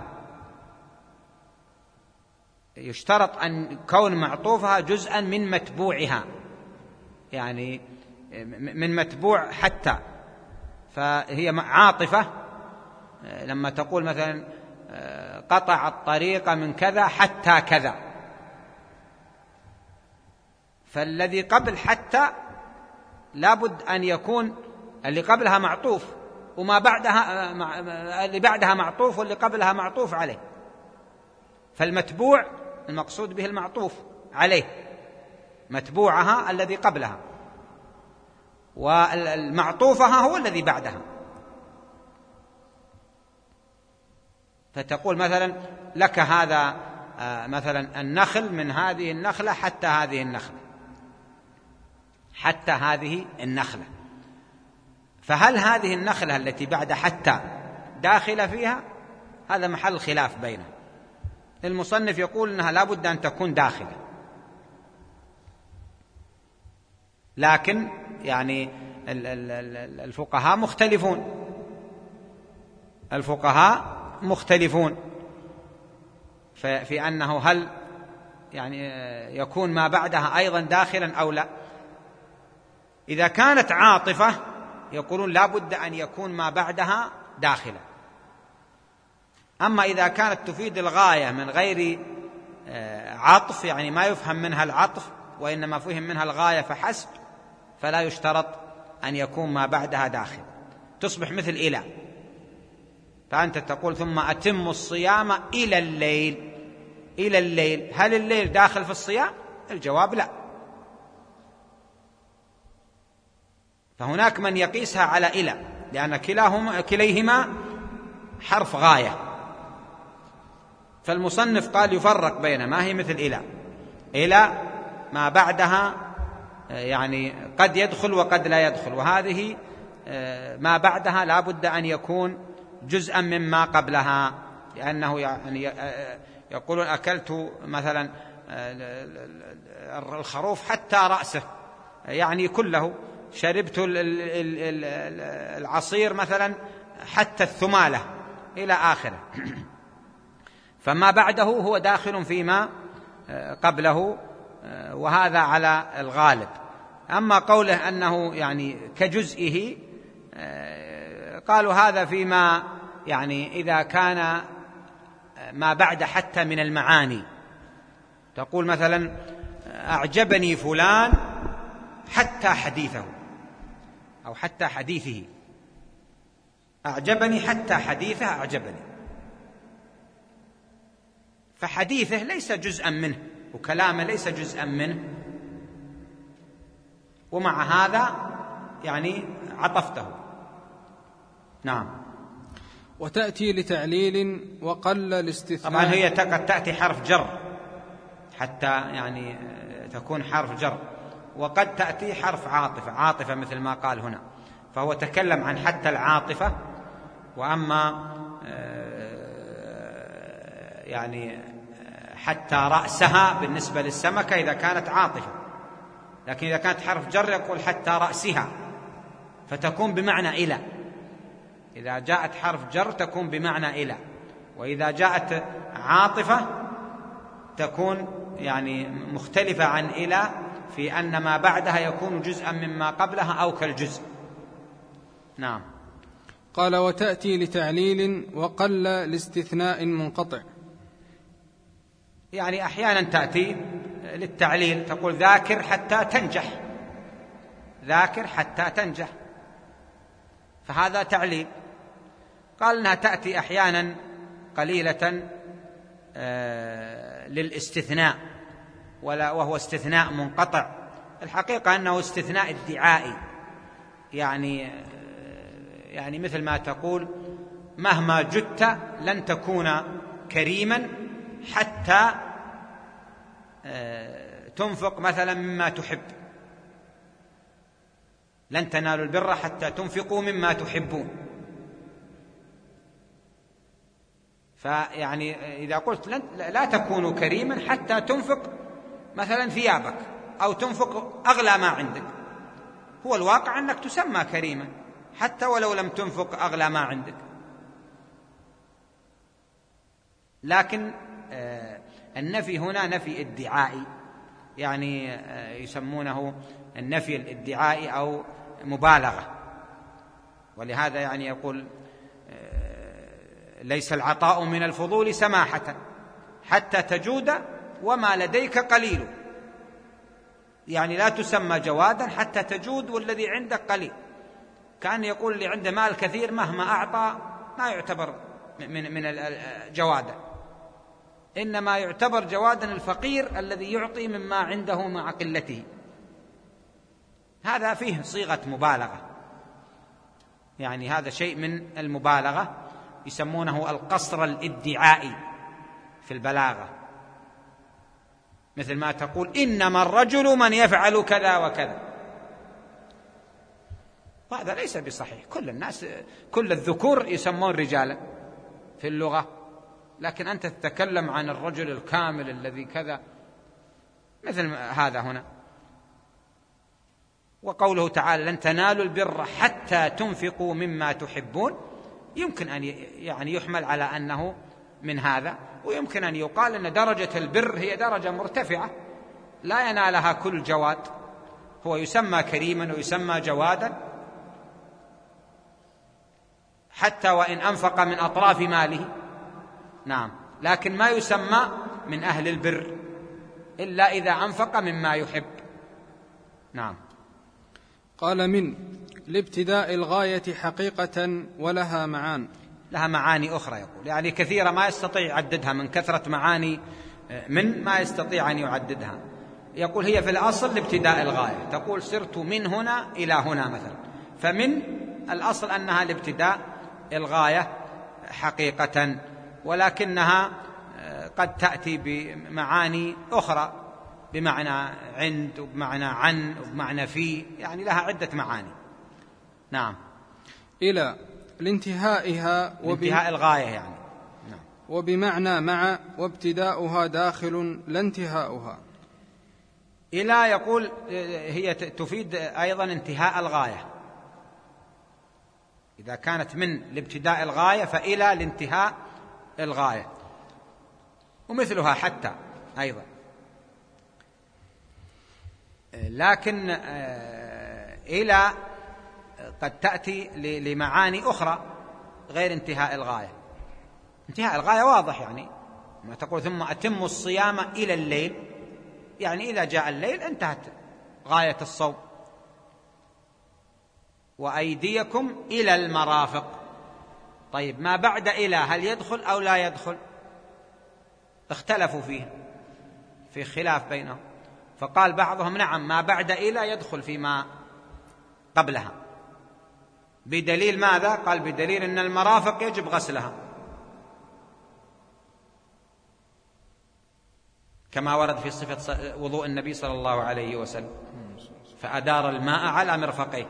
يشترط أن كون معطوفها جزءا من متبوعها، يعني من متبوع حتى، فهي عاطفة. لما تقول مثلا قطع الطريق من كذا حتى كذا، فالذي قبل حتى لابد أن يكون اللي قبلها معطوف، وما بعدها اللي بعدها معطوف، واللي قبلها معطوف عليه. فالمتبوع المقصود به المعطوف عليه، متبوعها الذي قبلها، والمعطوفها هو الذي بعدها. فتقول مثلا لك هذا مثلا النخل من هذه النخلة حتى هذه النخلة، حتى هذه النخلة. فهل هذه النخلة التي بعد حتى داخلة فيها؟ هذا محل خلاف بينه. المصنف يقول إنها لا بد أن تكون داخلة، لكن يعني الفقهاء مختلفون في أنه هل يعني يكون ما بعدها أيضا داخلا أو لا. إذا كانت عاطفة يقولون لا بد أن يكون ما بعدها داخلا. أما إذا كانت تفيد الغاية من غير عطف، يعني ما يفهم منها العطف وإنما فهم منها الغاية فحسب، فلا يشترط أن يكون ما بعدها داخل. تصبح مثل إلى، فأنت تقول ثم أتم الصيام إلى الليل. إلى الليل، هل الليل داخل في الصيام؟ الجواب لا. فهناك من يقيسها على إلى، لأن كليهما حرف غاية. فالمصنف قال يفرق بين ما هي مثل إلى ما بعدها يعني قد يدخل وقد لا يدخل، وهذه ما بعدها لا بد أن يكون جزءا مما قبلها، لأنه يعني يقولون أكلت مثلا الخروف حتى رأسه، يعني كله، شربت العصير مثلا حتى الثمالة إلى آخره. فما بعده هو داخل فيما قبله، وهذا على الغالب. أما قوله أنه يعني كجزئه، قالوا هذا فيما يعني إذا كان ما بعد حتى من المعاني. تقول مثلا أعجبني فلان حتى حديثه، أو حتى حديثه. أعجبني حتى حديثه أعجبني، فحديثه ليس جزءا منه وكلامه ليس جزءا منه، ومع هذا يعني عطفته. نعم. وتأتي لتعليل وقل الاستثناء. طبعا هي قد تأتي حرف جر حتى يعني تكون حرف جر، وقد تأتي حرف عاطفة مثل ما قال هنا. فهو تكلم عن حتى العاطفة، وأما يعني حتى رأسها بالنسبة للسمكة إذا كانت عاطفة، لكن إذا كانت حرف جر يقول حتى رأسها، فتكون بمعنى إلى. إذا جاءت حرف جر تكون بمعنى إلى، وإذا جاءت عاطفة تكون يعني مختلفة عن إلى في أن ما بعدها يكون جزءا مما قبلها أو كالجزء. نعم. قال وتأتي لتعليل وقل لاستثناء منقطع. يعني أحيانا تأتي للتعليل، تقول ذاكر حتى تنجح، ذاكر حتى تنجح، فهذا تعليل. قال إنها تأتي أحيانا قليلة للاستثناء، وهو استثناء منقطع. الحقيقة أنه استثناء ادعائي، يعني مثل ما تقول مهما جدت لن تكون كريما حتى تنفق مثلا مما تحب، لن تنالوا البر حتى تنفقوا مما تحبون. فيعني إذا قلت لا تكون كريما حتى تنفق مثلا ثيابك أو تنفق أغلى ما عندك، هو الواقع أنك تسمى كريما حتى ولو لم تنفق أغلى ما عندك. لكن النفي هنا نفي ادعائي، يعني يسمونه النفي الادعائي أو مبالغة. ولهذا يعني يقول ليس العطاء من الفضول سماحة حتى تجود وما لديك قليل، يعني لا تسمى جوادا حتى تجود والذي عندك قليل. كان يقول اللي عنده مال كثير مهما أعطى ما يعتبر من الجوادا، إنما يعتبر جوادا الفقير الذي يعطي مما عنده مع قلته. هذا فيه صيغة مبالغة، يعني هذا شيء من المبالغة، يسمونه القصر الادعائي في البلاغة، مثل ما تقول إنما الرجل من يفعل كذا وكذا، وهذا ليس بصحيح. كل الناس كل الذكور يسمون رجالا في اللغة، لكن أنت تتكلم عن الرجل الكامل الذي كذا، مثل هذا هنا. وقوله تعالى لن تنالوا البر حتى تنفقوا مما تحبون، يمكن أن يعني يحمل على أنه من هذا، ويمكن أن يقال أن درجة البر هي درجة مرتفعة لا ينالها كل جواد، هو يسمى كريما ويسمى جوادا حتى وإن أنفق من أطراف ماله، نعم، لكن ما يسمى من أهل البر إلا إذا أنفق مما يحب. نعم. قال من لابتداء الغاية حقيقة ولها معان، لها معاني أخرى يقول، يعني كثيرة ما يستطيع يعددها من كثرة معاني من ما يستطيع أن يعددها. يقول هي في الأصل لابتداء الغاية، تقول سرت من هنا إلى هنا مثلا، فمن الأصل أنها لابتداء الغاية حقيقة، ولكنها قد تأتي بمعاني أخرى، بمعنى عند وبمعنى عن وبمعنى في، يعني لها عدة معاني. نعم. إلى لانتهائها لانتهاء الغاية يعني. نعم. وبمعنى مع وابتداؤها داخل لا انتهاؤها. إلى يقول هي تفيد أيضا انتهاء الغاية، إذا كانت من لابتداء الغاية فإلى لانتهاء الغاية، ومثلها حتى أيضا. لكن إلى قد تأتي لمعاني أخرى غير انتهاء الغاية. انتهاء الغاية واضح، يعني ما تقول ثم أتموا الصيام إلى الليل، يعني إذا جاء الليل انتهت غاية الصوم. وأيديكم إلى المرافق. طيب ما بعد إلى هل يدخل أو لا يدخل؟ اختلفوا فيه، في خلاف بينهم، فقال بعضهم نعم ما بعد إلى يدخل فيما قبلها. بدليل ماذا؟ قال بدليل أن المرافق يجب غسلها، كما ورد في صفة وضوء النبي صلى الله عليه وسلم، فأدار الماء على مرفقيه.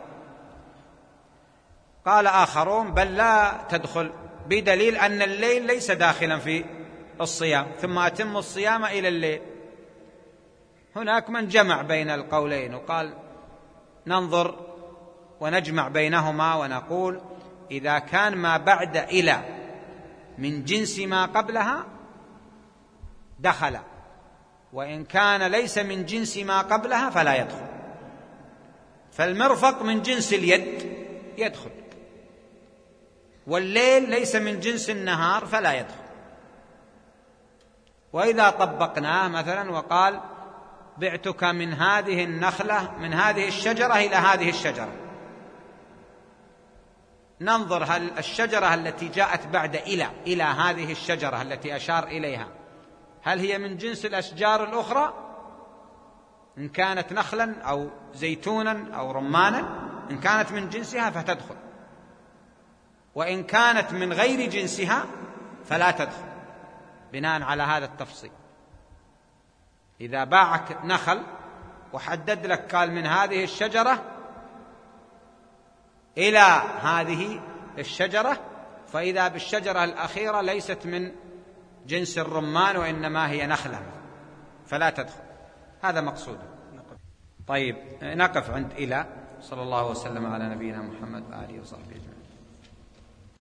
قال آخرون بل لا تدخل، بدليل أن الليل ليس داخلا في الصيام، ثم أتم الصيام إلى الليل. هناك من جمع بين القولين وقال ننظر ونجمع بينهما ونقول إذا كان ما بعد إلى من جنس ما قبلها دخل، وإن كان ليس من جنس ما قبلها فلا يدخل. فالمرفق من جنس اليد يدخل، والليل ليس من جنس النهار فلا يدخل. وإذا طبقناه مثلا وقال بعتك من هذه النخلة من هذه الشجرة إلى هذه الشجرة، ننظر هل الشجرة التي جاءت بعد إلى هذه الشجرة التي أشار إليها هل هي من جنس الأشجار الأخرى، إن كانت نخلا أو زيتونا أو رمانا، إن كانت من جنسها فتدخل، وإن كانت من غير جنسها فلا تدخل، بناء على هذا التفصيل. إذا باعك نخل وحدد لك قال من هذه الشجرة إلى هذه الشجرة، فإذا بالشجرة الأخيرة ليست من جنس الرمان وإنما هي نخلة فلا تدخل، هذا مقصود. طيب نقف عند إلى. صلى الله وسلم على نبينا محمد وآله وصحبه أجمعين.